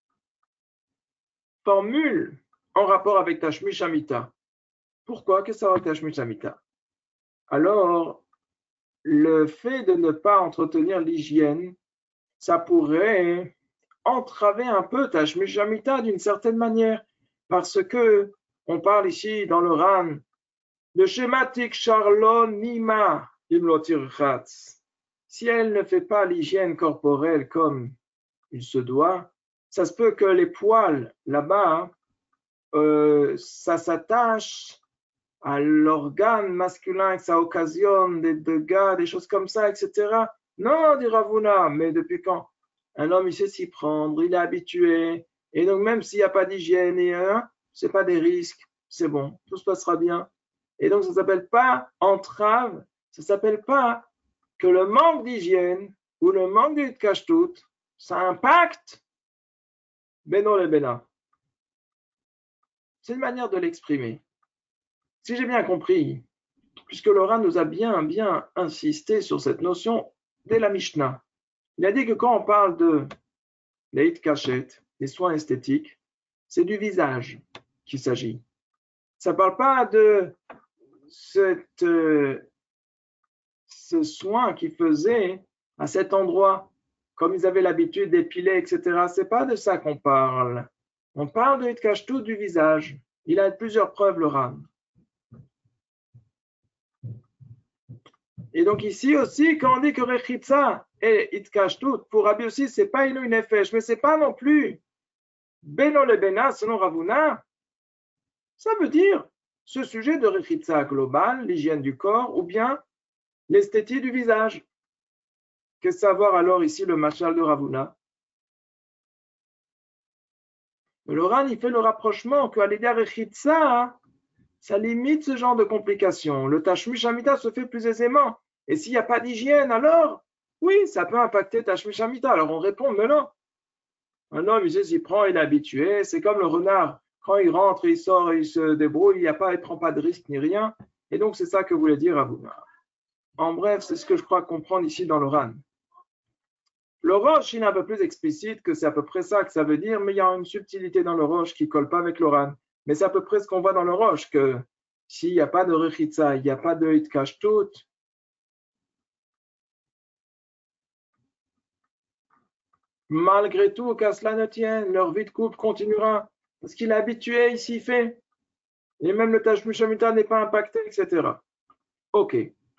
formule en rapport avec Tashmish Amita? Pourquoi? Qu'est-ce que ça va avec Tashmish Amita? Alors, le fait de ne pas entretenir l'hygiène, ça pourrait entraver un peu Tashmish Amita d'une certaine manière, parce que on parle ici dans le Ran de schématique Charlon Nima Imlotir Khatz. Si elle ne fait pas l'hygiène corporelle comme il se doit, ça se peut que les poils là-bas, euh, ça s'attache à l'organe masculin, que ça occasionne des dégâts, des choses comme ça, et cetera. Non, dit Ravuna, mais depuis quand un homme, il sait s'y prendre, il est habitué, et donc même s'il n'y a pas d'hygiène, hein, ce n'est pas des risques, c'est bon, tout se passera bien. Et donc ça ne s'appelle pas entrave, ça ne s'appelle pas que le manque d'hygiène ou le manque de kashtut, ça impacte Beno le Bena. C'est une manière de l'exprimer. Si j'ai bien compris, puisque Laura nous a bien, bien insisté sur cette notion dès la Mishnah, il a dit que quand on parle de l'eit kachet, les soins esthétiques, c'est du visage qu'il s'agit. Ça ne parle pas de cette, euh, ce soin qu'ils faisaient à cet endroit, comme ils avaient l'habitude d'épiler, et cetera. Ce n'est pas de ça qu'on parle. On parle de Hitkashtout du visage. Il a plusieurs preuves, le Ram. Et donc ici aussi, quand on dit que Rechitza et Hitkashtout, pour Rabbi aussi, ce n'est pas Inou Nefesh, mais ce n'est pas non plus Beno le Bena, selon Ravuna. Ça veut dire ce sujet de Rechitza global, l'hygiène du corps, ou bien l'esthétique du visage. Qu'est-ce que savoir alors ici le machal de Ravuna? Le Ran, il fait le rapprochement qu'à l'idée Rechitza, ça limite ce genre de complications. Le Tashmish Amita se fait plus aisément. Et s'il n'y a pas d'hygiène, alors, oui, ça peut impacter Tashmish Amita. Alors on répond, mais non. Un homme, il sait s'il prend, il est habitué. C'est comme le renard. Quand il rentre, il sort, il se débrouille, il ne a il prend pas de risque ni rien. Et donc, c'est ça que voulait dire Ravuna. En bref, c'est ce que je crois comprendre ici dans le Ran. Le roche, il est un peu plus explicite que c'est à peu près ça que ça veut dire, mais il y a une subtilité dans le roche qui ne colle pas avec le Ran. Mais c'est à peu près ce qu'on voit dans le roche, que s'il n'y a pas de rechitza, il n'y a pas de hitkashtut, malgré tout, qu'à cela ne tienne, leur vie de couple continuera, parce qu'il est habitué, il s'y fait. Et même le Tashmish Amita n'est pas impacté, et cetera. Ok.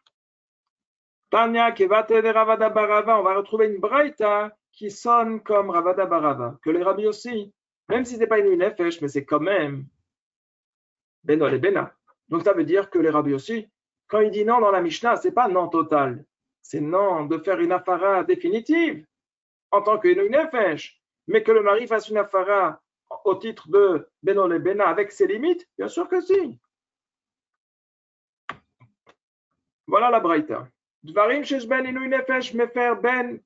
Tanya Kevate de Ravada Barava, on va retrouver une braïta qui sonne comme Ravada Barava, que les rabbis aussi, même si ce n'est pas une nefesh, mais c'est quand même Beno le Bena. Donc ça veut dire que les rabbis aussi, quand il dit non dans la Mishnah, ce n'est pas non total, c'est non de faire une afara définitive en tant que nefesh, mais que le mari fasse une afara au titre de Beno le Bena avec ses limites, bien sûr que si. Voilà la braïta. Dvarim shesh ben inu nefesh mefer ben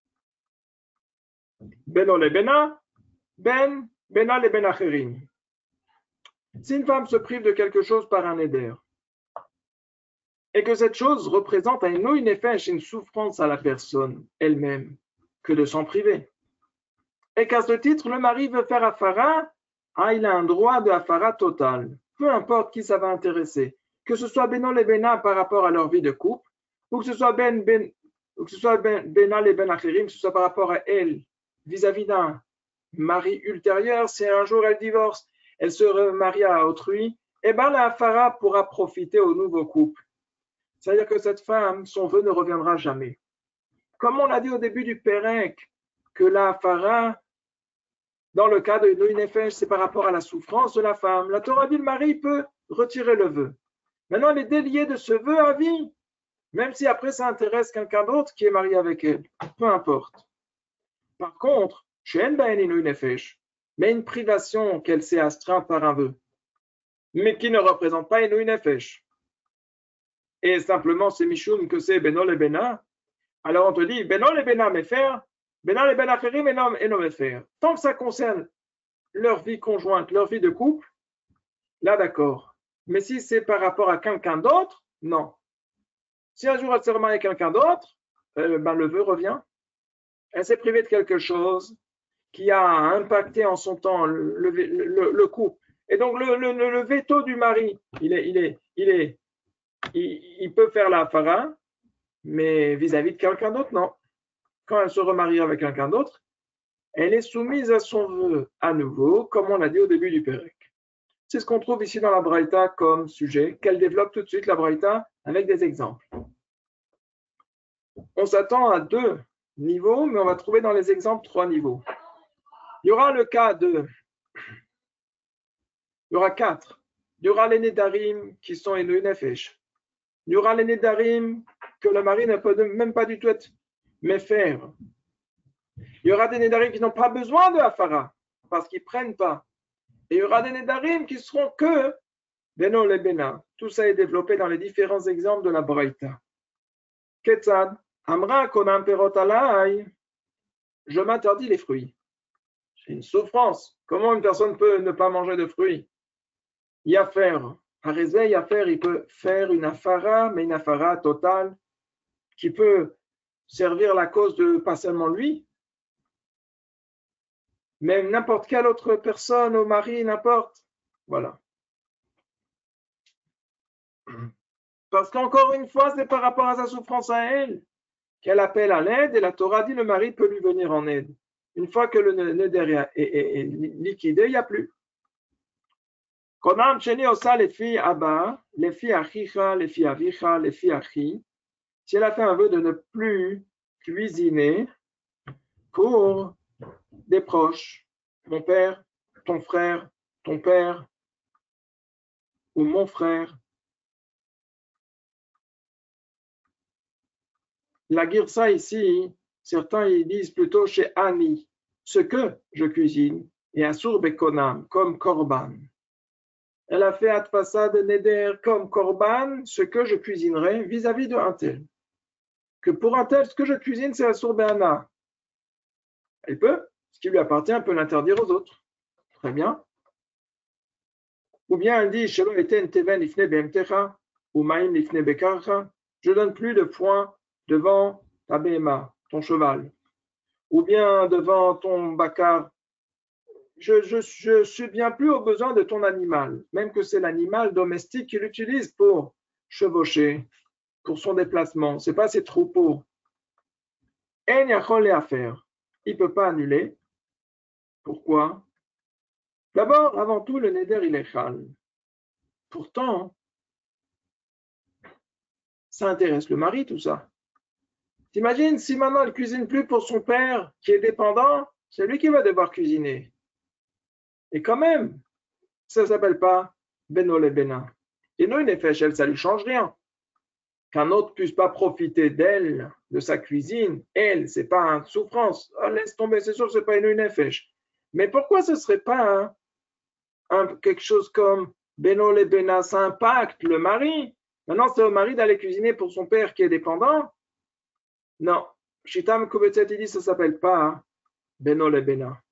Beno le Bena, ben Bena le Ben Acherim. Si une femme se prive de quelque chose par un éder, et que cette chose représente un nouï nefesh, une souffrance à la personne elle-même, que de s'en priver, et qu'à ce titre, le mari veut faire afara, ah, il a un droit de afara total, peu importe qui ça va intéresser, que ce soit Beno le Bena par rapport à leur vie de couple, ou que ce soit Ben, ben, ou que ce soit ben, Bena le Ben Acherim, que ce soit par rapport à elle, vis-à-vis d'un mari ultérieur, si un jour elle divorce, elle se remarie à autrui, et bien la Hafara pourra profiter au nouveau couple. C'est-à-dire que cette femme, son vœu ne reviendra jamais. Comme on l'a dit au début du Pérec, que la Hafara, dans le cas de Nouï Nefesh, c'est par rapport à la souffrance de la femme. La Torah dit le mari peut retirer le vœu. Maintenant, elle est déliée de ce vœu à vie, même si après ça intéresse quelqu'un d'autre qui est marié avec elle. Peu importe. Par contre, mais une privation qu'elle s'est astreinte par un vœu. mais qui ne représente pas Inouï Nefesh. Et simplement, c'est Mishum que c'est Benol et Bena. Alors on te dit, Benol et Bena Mefer, Benol et Bena Ferim et non Mefer. Tant que ça concerne leur vie conjointe, leur vie de couple, là d'accord. Mais si c'est par rapport à quelqu'un d'autre, non. Si un jour elle s'est remariée avec quelqu'un d'autre, euh, ben, le vœu revient. Elle s'est privée de quelque chose qui a impacté en son temps le, le, le, le couple. Et donc le, le, le veto du mari, il est, il est, il est, il, il peut faire la hafara, mais vis-à-vis de quelqu'un d'autre, non. Quand elle se remarie avec quelqu'un d'autre, elle est soumise à son vœu à nouveau, comme on l'a dit au début du Pérec. C'est ce qu'on trouve ici dans la Braïta comme sujet, qu'elle développe tout de suite la Braïta avec des exemples. On s'attend à deux niveaux, mais on va trouver dans les exemples trois niveaux. Il y aura le cas de... Il y aura quatre. Il y aura les Nédarim qui sont Inouï Nefesh. Il y aura les Nédarim que le mari ne peut même pas du tout être méfer. Il y aura des Nédarim qui n'ont pas besoin de Hafara parce qu'ils ne prennent pas. Et il y aura des Nédarim qui seront que Beno le Bena. Tout ça est développé dans les différents exemples de la Braïta. Ketzad, Amra konam perot alai. Je m'interdis les fruits. J'ai une souffrance. Comment une personne peut ne pas manger de fruits? Yafer. Harézé, Yafer, il peut faire une afara, mais une afara totale qui peut servir la cause de pas seulement lui, mais n'importe quelle autre personne, au mari, n'importe. Voilà. Parce qu'encore une fois, c'est par rapport à sa souffrance à elle qu'elle appelle à l'aide et la Torah dit le mari peut lui venir en aide. Une fois que le neder est, est, est liquidé, il n'y a plus. Konam sheni osa lefi abba, lefi achicha, lefi avicha, lefi achi. Si elle a fait un vœu de ne plus cuisiner pour des proches, mon père, ton frère, ton père ou mon frère. La girsa ici, certains ils disent plutôt chez Ani, ce que je cuisine, et Asur Bekonam, comme Korban. Elle a fait Atfasa de Neder comme Korban, ce que je cuisinerai vis-à-vis de un tel. Que pour un tel, ce que je cuisine, c'est Asur Beana. Elle peut, ce qui lui appartient, elle peut l'interdire aux autres. Très bien. Ou bien elle dit, Shelo eten teven ifne be'emtecha, ou ma'im ifne bekarcha, je donne plus de points devant ta béma, ton cheval, ou bien devant ton bakar. Je, je, je subviens plus aux besoins de ton animal, même que c'est l'animal domestique qu'il utilise pour chevaucher, pour son déplacement. Ce n'est pas ses troupeaux. En yachol à faire. Il ne peut pas annuler. Pourquoi? D'abord, avant tout, le neder, il est chal. Pourtant, ça intéresse le mari, tout ça. T'imagines, si maintenant elle ne cuisine plus pour son père, qui est dépendant, c'est lui qui va devoir cuisiner. Et quand même, ça ne s'appelle pas Beno le Bena. Et non, une effet, ça ne lui change rien. Qu'un autre ne puisse pas profiter d'elle, de sa cuisine, elle, ce n'est pas une souffrance. Oh, laisse tomber, c'est sûr que ce n'est pas une nefesh. Mais pourquoi ce ne serait pas un, un, quelque chose comme Beno le Bena, ça impacte le mari? Maintenant, c'est au mari d'aller cuisiner pour son père qui est dépendant? Non. Shitam Kubetset, il dit ça ne s'appelle pas hein, Beno le Bena.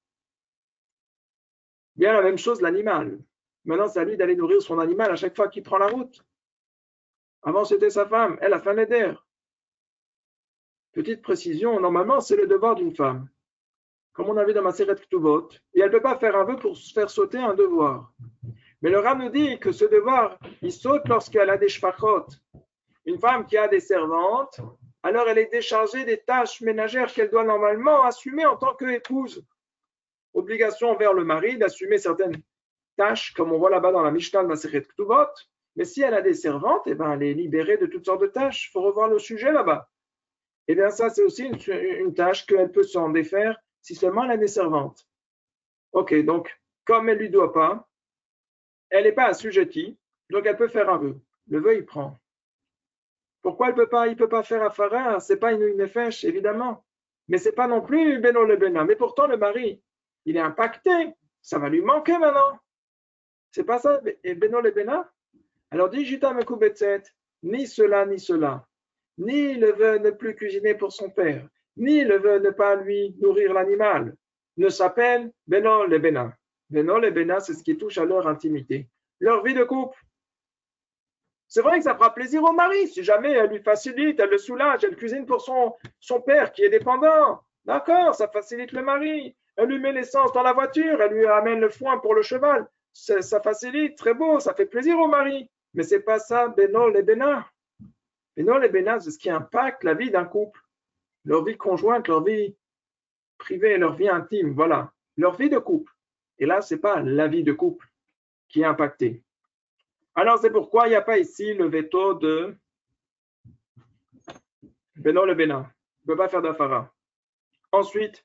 Bien la même chose, l'animal. Maintenant, c'est à lui d'aller nourrir son animal à chaque fois qu'il prend la route. Avant, c'était sa femme. Elle a fait un neder. Petite précision, normalement, c'est le devoir d'une femme. Comme on a vu dans ma série de Ktubot. Et elle ne peut pas faire un vœu pour se faire sauter un devoir. Mais le Ram nous dit que ce devoir, il saute lorsqu'elle a des shfachot. Une femme qui a des servantes, alors elle est déchargée des tâches ménagères qu'elle doit normalement assumer en tant qu'épouse. Obligation envers le mari d'assumer certaines tâches, comme on voit là-bas dans la Mishnah de Masechet Ktubot. Mais si elle a des servantes, eh ben, elle est libérée de toutes sortes de tâches. Il faut revoir le sujet là-bas. Eh bien, ça, c'est aussi une, une tâche qu'elle peut s'en défaire si seulement elle a des servantes. Ok, donc, comme elle ne lui doit pas, elle n'est pas assujettie, donc elle peut faire un vœu. Le vœu, il prend. Pourquoi elle peut pas, il ne peut pas faire afara? Ce n'est pas une nefesh, évidemment. Mais ce n'est pas non plus Beno le Bena. Mais pourtant, le mari, il est impacté. Ça va lui manquer maintenant. C'est pas ça, et Beno le Bena? Alors dit Jita Mekubetset, ni cela, ni cela. Ni il veut ne plus cuisiner pour son père, ni il veut ne pas lui nourrir l'animal, ne s'appelle Beno le Bena. Beno le Bena, c'est ce qui touche à leur intimité, leur vie de couple. C'est vrai que ça fera plaisir au mari, si jamais elle lui facilite, elle le soulage, elle cuisine pour son, son père qui est dépendant. D'accord, ça facilite le mari. Elle lui met l'essence dans la voiture, elle lui amène le foin pour le cheval. Ça, ça facilite, très beau, ça fait plaisir au mari. Mais c'est pas ça, Beno le Bena. Beno le Bena, c'est ce qui impacte la vie d'un couple, leur vie conjointe, leur vie privée, leur vie intime, voilà, leur vie de couple. Et là, c'est pas la vie de couple qui est impactée. Alors, c'est pourquoi il n'y a pas ici le veto de Beno le Bena. Il ne peut pas faire d'afara. Ensuite,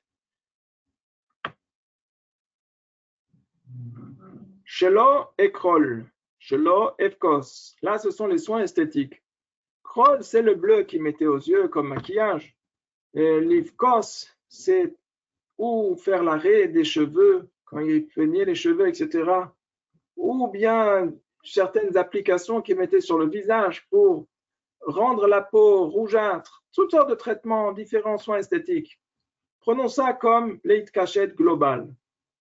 Shelo et Krol. Shelo et Fkos. Là, ce sont les soins esthétiques. Krol, c'est le bleu qu'il mettait aux yeux comme maquillage. Et l'Ifkos, c'est ou faire l'arrêt des cheveux, quand il peignait les cheveux, et cetera. Ou bien certaines applications qu'il mettait sur le visage pour rendre la peau rougeâtre, toutes sortes de traitements, différents soins esthétiques. Prenons ça comme l'Eitkachet global.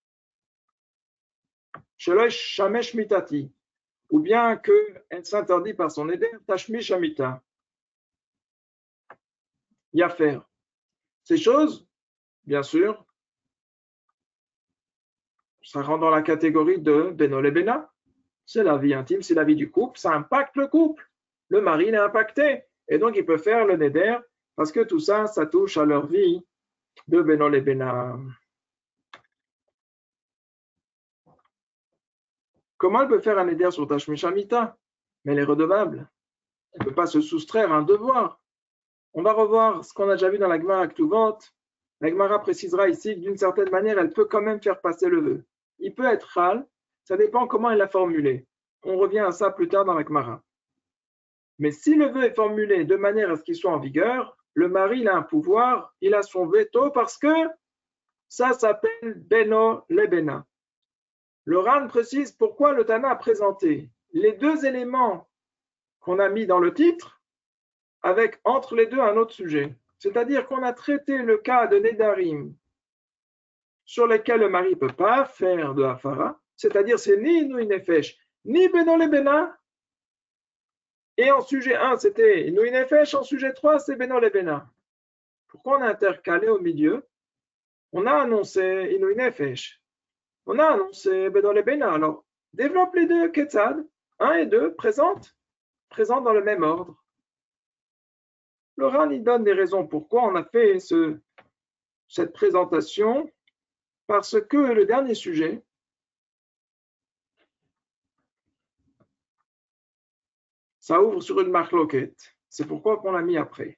Shelosh shamesh mitati, ou bien qu'elle s'interdit par son éder, tashmi shamita. Yafer. Ces choses, bien sûr, ça rentre dans la catégorie de Beno le Bena. C'est la vie intime, c'est la vie du couple, ça impacte le couple. Le mari est impacté, et donc il peut faire le neder, parce que tout ça, ça touche à leur vie de Beno le Bena. Comment elle peut faire un neder sur Tashmi Shamita? Mais elle est redevable. Elle ne peut pas se soustraire à un devoir. On va revoir ce qu'on a déjà vu dans la Gemara Ktuvot. La Gemara précisera ici que d'une certaine manière, elle peut quand même faire passer le vœu. Il peut être Hal, ça dépend comment elle l'a formulé. On revient à ça plus tard dans la Gemara. Mais si le vœu est formulé de manière à ce qu'il soit en vigueur, le mari il a un pouvoir, il a son veto parce que ça s'appelle Beno le Bena. Le Ran précise pourquoi le Tana a présenté les deux éléments qu'on a mis dans le titre avec entre les deux un autre sujet. C'est-à-dire qu'on a traité le cas de Nedarim sur lesquels le mari ne peut pas faire de Hafara, c'est-à-dire c'est ni Inouï Nefesh, ni Beno le Bena. Et en sujet un, c'était Inouï Nefesh, en sujet trois, c'est Beno le Bena. Pourquoi on a intercalé au milieu? On a annoncé Inouï Nefesh, on a annoncé Beno le Bena. Alors, développe les deux, Ketzad, un et deux, présente, présente dans le même ordre. Le Ran, il donne des raisons pourquoi on a fait ce, cette présentation, parce que le dernier sujet, ça ouvre sur une marloquette. C'est pourquoi on l'a mis après.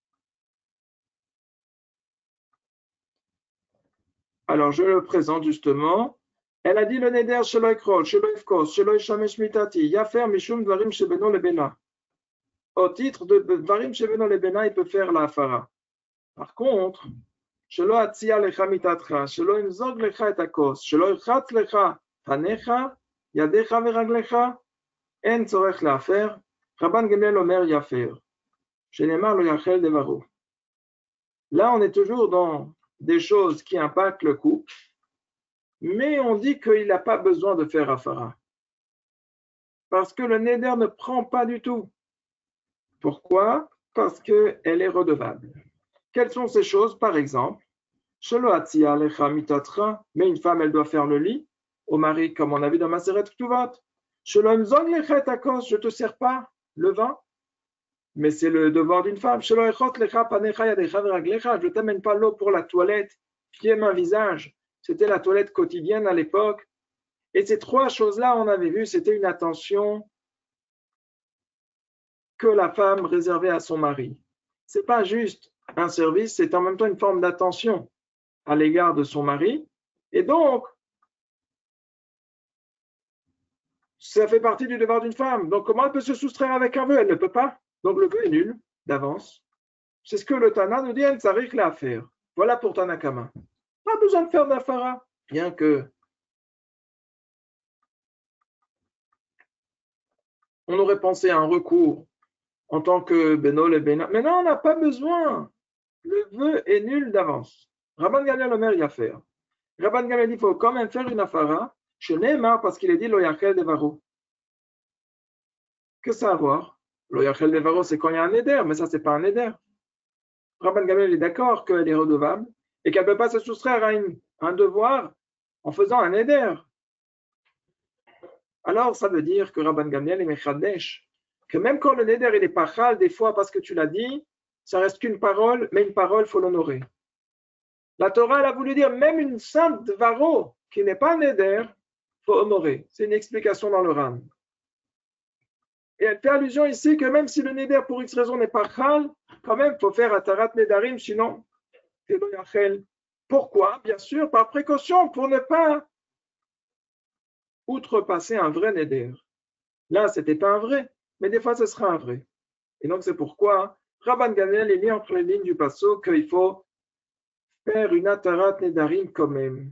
Alors, je le présente justement. Elle a dit le neder shelo ikrol, shelo ifkos, shelo ishamesh mitati, yafer mishum dvarim shebeno lebena. Au titre de dvarim shebeno lebena, il peut faire la hafara. Par contre, shelo atzia lecha mitatcha, shelo imzog lecha et akos, shelo irchatz lecha panecha, yadecha veraglecha, en tzorech lafer, Rabban Gamliel Omer yafer, shenemar lo yachel devaro. Là, on est toujours dans des choses qui impactent le couple, mais on dit qu'il n'a pas besoin de faire hafara. Parce que le neder ne prend pas du tout. Pourquoi? Parce qu'elle est redevable. Quelles sont ces choses? Par exemple, Shelo atzia lecha mitatra, mais une femme, elle doit faire le lit au mari, comme on a vu dans Maseret Ktuvot. Shelo imzog lecha et akos, je ne te sers pas le vin. Mais c'est le devoir d'une femme. Je ne t'amène pas l'eau pour la toilette, pieds, mains, visage. C'était la toilette quotidienne à l'époque. Et ces trois choses-là, on avait vu, c'était une attention que la femme réservait à son mari. Ce n'est pas juste un service, c'est en même temps une forme d'attention à l'égard de son mari. Et donc, ça fait partie du devoir d'une femme. Donc, comment elle peut se soustraire avec un vœu? Elle ne peut pas. Donc, le vœu est nul d'avance. C'est ce que le Tana nous dit, elle s'arrive là à faire. Voilà pour Tanakama. Pas besoin de faire d'afara, bien que on aurait pensé à un recours en tant que Beno le Bena. Mais non, on n'a pas besoin. Le vœu est nul d'avance. Rabban Gamliel Omer Yafer. Rabban Gamliel dit qu'il faut quand même faire une afara. Je n'ai marre parce qu'il est dit Lo Yachel Devaro. Que ça a à voir? Lo Yachel Devaro, c'est quand il y a un éder, mais ça, c'est pas un éder. Rabban Gamliel est d'accord qu'elle est redevable et qu'elle ne peut pas se soustraire à, une, à un devoir en faisant un éder. Alors, ça veut dire que Rabban Gamliel est Mechadesh, que même quand le neder il est pachal, des fois parce que tu l'as dit, ça reste qu'une parole, mais une parole, il faut l'honorer. La Torah, elle a voulu dire même une sainte varo qui n'est pas neder, il faut honorer. C'est une explication dans le Ram. Et elle fait allusion ici que même si le neder pour X raison n'est pas chal, quand même, il faut faire atarat nedarim, sinon, c'est lo yachel. Pourquoi? Bien sûr, par précaution, pour ne pas outrepasser un vrai neder. Là, ce n'était pas un vrai, mais des fois, ce sera un vrai. Et donc, c'est pourquoi Rabban Gamliel est mis entre les lignes du passo qu'il faut faire une atarat nedarim quand même.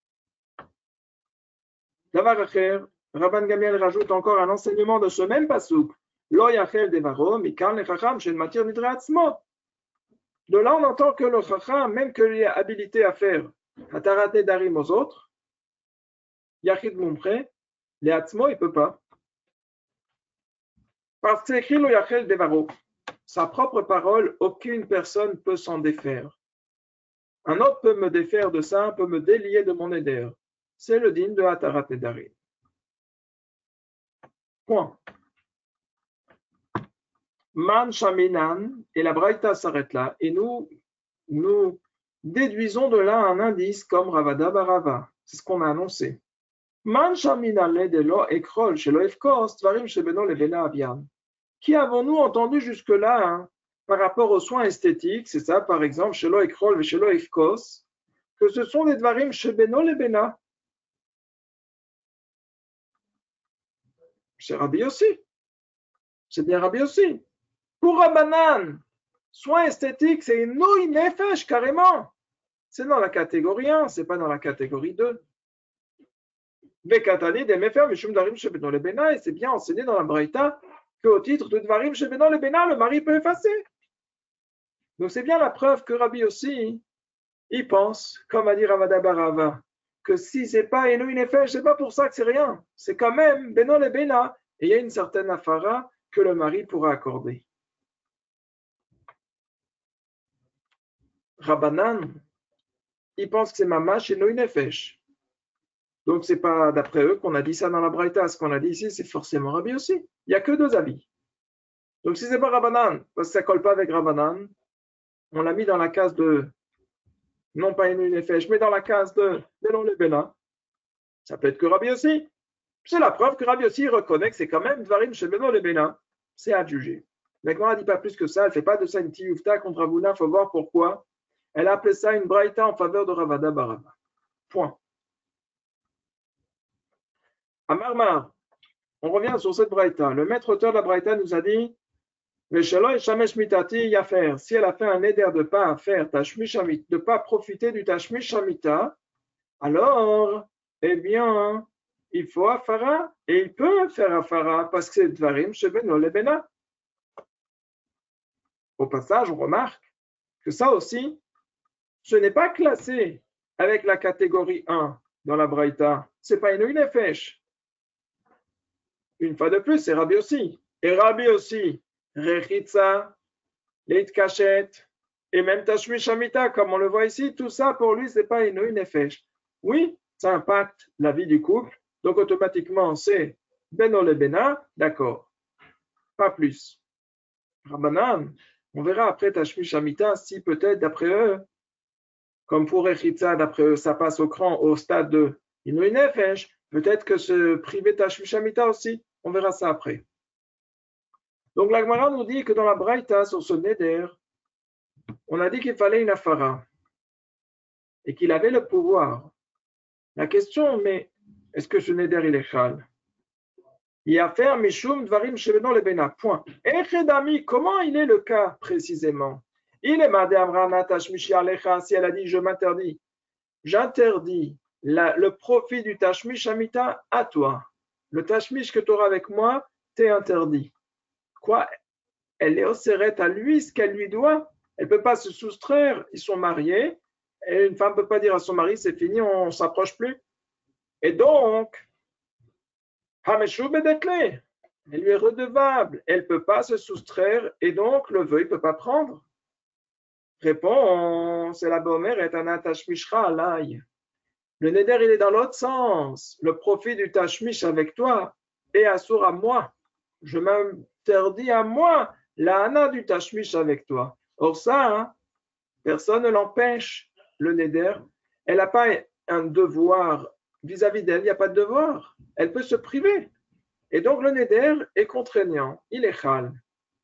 Davar acher, Rabban Gamliel rajoute encore un enseignement de ce même passouk. Lo yachel devaro, mikal le chacham shen matir nidre atzmo. De là, on entend que le chacham, même qu'il est habilité à faire atarat nedarim aux autres, yachid mumche, les atzmo, il ne peut pas. Parce que c'est écrit lo yachel devaro. Sa propre parole, aucune personne ne peut s'en défaire. Un autre peut me défaire de ça, peut me délier de mon éder. C'est le din de atarat nedarim. Point. Man shaminan, et la braïta s'arrête là, et nous, nous déduisons de là un indice comme Ravada Barava. C'est ce qu'on a annoncé. Man shaminan le de lo ekrol chez lo efkos, tvarim shebeno le bena avian. Qui avons-nous entendu jusque-là hein, par rapport aux soins esthétiques, c'est ça, par exemple, chez lo ekrol et chez lo efkos, que ce sont des tvarim shebeno le bena. C'est Rabbi aussi. C'est bien Rabbi aussi. Pour Rabbanan, soins esthétiques, c'est une nouille nefesh carrément. C'est dans la catégorie un, c'est pas dans la catégorie deux. Vekatani de mefer mishum darim shebeno le bena, et c'est bien enseigné dans la Braïta qu'au titre de dvarim shebeno le bena, le mari peut effacer. Donc c'est bien la preuve que Rabbi aussi, il pense, comme a dit Ravada Barava, que si c'est pas une nouille nefesh, c'est pas pour ça que c'est rien. C'est quand même beno le bena, et il y a une certaine afara que le mari pourra accorder. Rabbanan, ils pensent que c'est mamash et nouille nefesh. Donc, ce n'est pas d'après eux qu'on a dit ça dans la Braïta. Ce qu'on a dit ici, c'est forcément Rabbi aussi. Il n'y a que deux avis. Donc, si ce n'est pas Rabbanan, parce que ça ne colle pas avec Rabbanan, on l'a mis dans la case de, non pas une nefesh, mais dans la case de Benon le Bena. Ça peut être que Rabbi aussi. C'est la preuve que Rabbi aussi reconnaît que c'est quand même Dvarim chez Benon le Bena. C'est à juger. Mais quand on ne dit pas plus que ça, elle ne fait pas de ça une tiyufta contre Ravuna. Il faut voir pourquoi. Elle a appelé ça une Braïta en faveur de Ravada Barava. Point. Amarmar, on revient sur cette Braïta. Le maître auteur de la Braïta nous a dit si elle a fait un éder de ne pas faire de ne pas profiter du Tashmish Shamita, alors, eh bien, il faut Afara, et il peut faire Afara, parce que c'est Dvarim Shebeno le Bena. Au passage, on remarque que ça aussi, ce n'est pas classé avec la catégorie un dans la Braïta. Ce n'est pas une nefesh. Une fois de plus, c'est Rabbi aussi. Et Rabbi aussi, Rechitza, Leit Kachet, et même Tashmish Shamita, comme on le voit ici, tout ça pour lui, ce n'est pas une nefesh. Oui, ça impacte la vie du couple, donc automatiquement c'est Beno le Bena, d'accord. Pas plus. Rabbanan, on verra après Tashmish Shamita si peut-être d'après eux, comme pour Rechitza, d'après eux, ça passe au cran, au stade de Inouï Nefesh, peut-être que ce privé Tashmish Shamita aussi, on verra ça après. Donc la Gemara nous dit que dans la Braïta, sur ce Neder, on a dit qu'il fallait une afara et qu'il avait le pouvoir. La question, mais est-ce que ce Neder il est chal? Il y a faire Mishum Dvarim Shebeno le Bena. Point. Echedami, comment il est le cas précisément? Il est Made Amrana Tashmishi Alecha, si elle a dit je m'interdis. J'interdis la, le profit du Tashmish Amita à toi. Le Tashmish que tu auras avec moi, t'es interdit. Quoi? Elle est oseret à lui ce qu'elle lui doit. Elle ne peut pas se soustraire. Ils sont mariés. Et une femme ne peut pas dire à son mari, c'est fini, on ne s'approche plus. Et donc, Hameshou Bedekle, elle lui est redevable. Elle ne peut pas se soustraire et donc le vœu, il ne peut pas prendre. Réponse, c'est la Bomer et un Tashmishra alaï. Le neder, il est dans l'autre sens. Le profit du tashmish avec toi est assour à moi. Je m'interdis à moi la hana du tashmish avec toi. Or ça, hein, personne ne l'empêche. Le neder, elle n'a pas un devoir vis-à-vis d'elle, il n'y a pas de devoir. Elle peut se priver. Et donc le neder est contraignant, il est chal.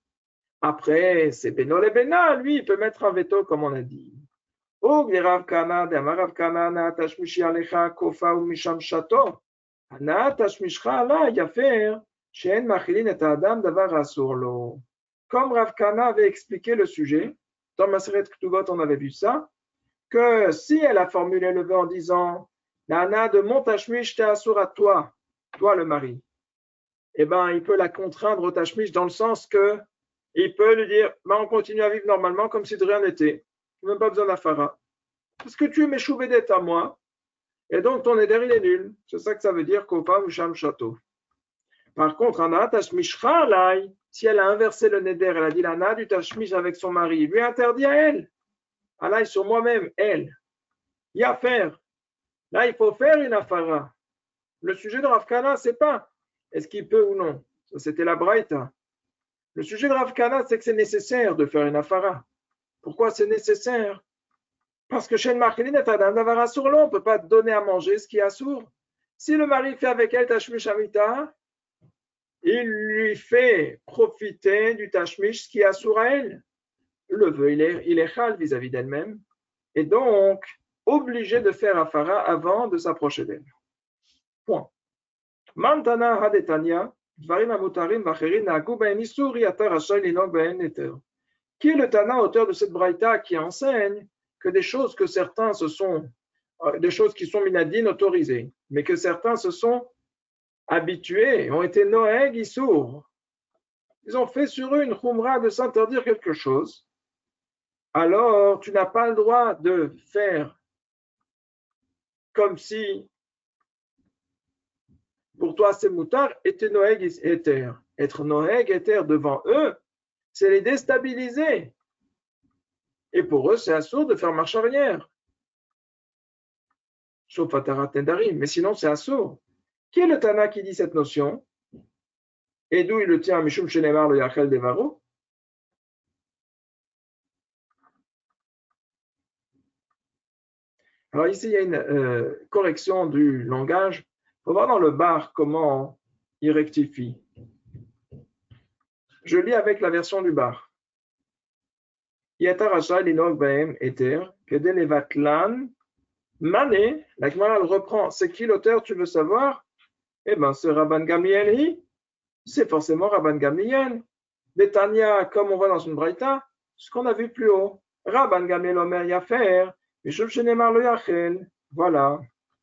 Après, c'est Beno le Bena, lui, il peut mettre un veto comme on a dit. Ou Rav Kana, de Rav Kana, na tashmishi alecha kofa ou misham shato. Na tashmishcha ala yafer, she'en machilin et adam davar asur lo. Comme Rav Kana avait expliqué le sujet, dans Maseret Ktubot, on avait vu ça, que si elle a formulé le vœu en disant Nana de mon tashmish t'es assour à toi, toi le mari, eh ben il peut la contraindre au tashmish dans le sens que il peut lui dire ben, on continue à vivre normalement comme si de rien n'était, même pas besoin d'afara, parce que tu es méchouvédette à moi, et donc ton éder il est nul. C'est ça que ça veut dire kofa ou sham château. Par contre, Ana tashmishcha alai, si elle a inversé le neder, elle a dit l'ana du tashmish avec son mari, il lui interdit à elle. Alai sur moi-même, elle. Il y a à faire. Là, il faut faire une afara. Le sujet de Rav Kana, c'est pas est-ce qu'il peut ou non. Ça, c'était la braïta. Le sujet de Rav Kana, c'est que c'est nécessaire de faire une afara. Pourquoi c'est nécessaire? Parce que chez le Markelin est un davara sur l'eau, on ne peut pas donner à manger ce qui est assourd. Si le mari fait avec elle tashmish amita, il lui fait profiter du tashmish ce qui est assourd à elle. Le vœu, il est, il est chal vis-à-vis d'elle-même. Et donc, obligé de faire afara avant de s'approcher d'elle. Point. Mantana hadetania, dvarim amutarim vacherin naagu ben isuri atar rachai linog ben eter. Qui est le Tana, auteur de cette braïta, qui enseigne que des choses que certains se sont, des choses qui sont minadines autorisées, mais que certains se sont habitués, ont été noeg issour. Ils ont fait sur eux une khumra de s'interdire quelque chose. Alors, tu n'as pas le droit de faire comme si pour toi c'est moutar et t'es noeg éter. Être noeg éter devant eux, c'est les déstabiliser. Et pour eux, c'est assourd de faire marche arrière. Sauf Atarat Nedarim, mais sinon c'est assourd. Qui est le Tana qui dit cette notion? Et d'où il le tient à Mishum Shenemar le Yachel Devaro? Alors ici, il y a une euh, correction du langage. Il faut voir dans le bar comment il rectifie. Je lis avec la version du bar. Yata Racha Linog Baem Eter, Kedelevatlan, Mané, la Gemara reprend. C'est qui l'auteur, tu veux savoir? Eh bien, c'est Rabban Gamliel. C'est forcément Rabban Gamliel. Betania, comme on voit dans une braïta, ce qu'on a vu plus haut. Rabban Gamliel Omer Yafer. Voilà.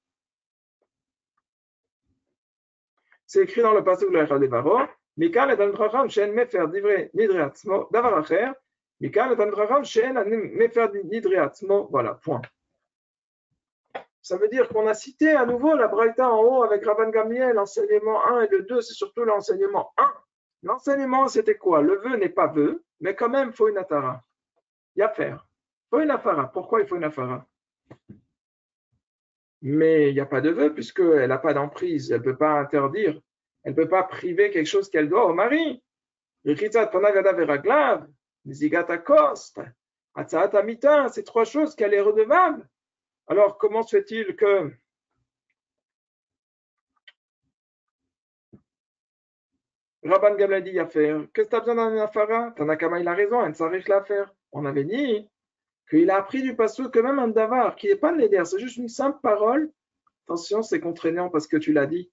C'est écrit dans le passage de l'Echad Devaro. Mikal et Tantracham Shen Mefer Divrei Nidre Atzmo Davar Acher. Mikal et Tantracham Shen Mefer Nidre Atzmo. Voilà, point. Ça veut dire qu'on a cité à nouveau la braïta en haut avec Rabban Gamliel, l'enseignement un et le deux, c'est surtout l'enseignement un. L'enseignement, c'était quoi? Le vœu n'est pas vœu, mais quand même, il faut une atara. Il y a à faire. Il faut une afara. Pourquoi il faut une afara? Mais il n'y a pas de vœu puisqu'elle n'a pas d'emprise. Elle ne peut pas interdire. Elle ne peut pas priver quelque chose qu'elle doit au mari. C'est trois choses qu'elle est redevable. Alors, comment se fait-il que Rabban Gamliel dit à faire? Qu'est-ce que tu as besoin d'un afara? Tanakama, il a raison, elle ne s'arrive la faire. On avait dit qu'il a appris du passou que même un davar, qui n'est pas le neder, c'est juste une simple parole. Attention, c'est contraignant parce que tu l'as dit.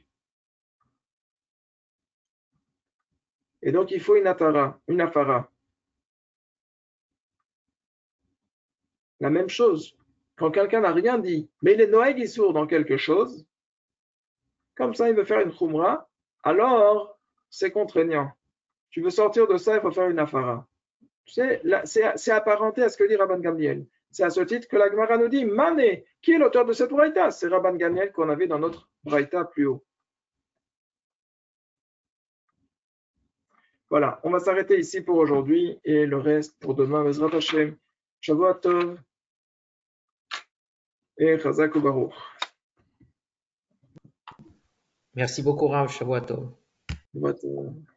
Et donc, il faut une atara, une afara. La même chose. Quand quelqu'un n'a rien dit, mais il est noeg, il sourd dans quelque chose, comme ça, il veut faire une khumra, alors c'est contraignant. Tu veux sortir de ça, il faut faire une afara. Tu sais, c'est apparenté à ce que dit Rabban Gamliel. C'est à ce titre que la Gemara nous dit, Mané, qui est l'auteur de cette braïta? C'est Rabban Gamliel qu'on avait dans notre braïta plus haut. Voilà, on va s'arrêter ici pour aujourd'hui et le reste pour demain. Bezrat Hashem, Shavua Tov et Chazak Ubaruch. Merci beaucoup, Rav. Shavua Tov. Shavua Tov.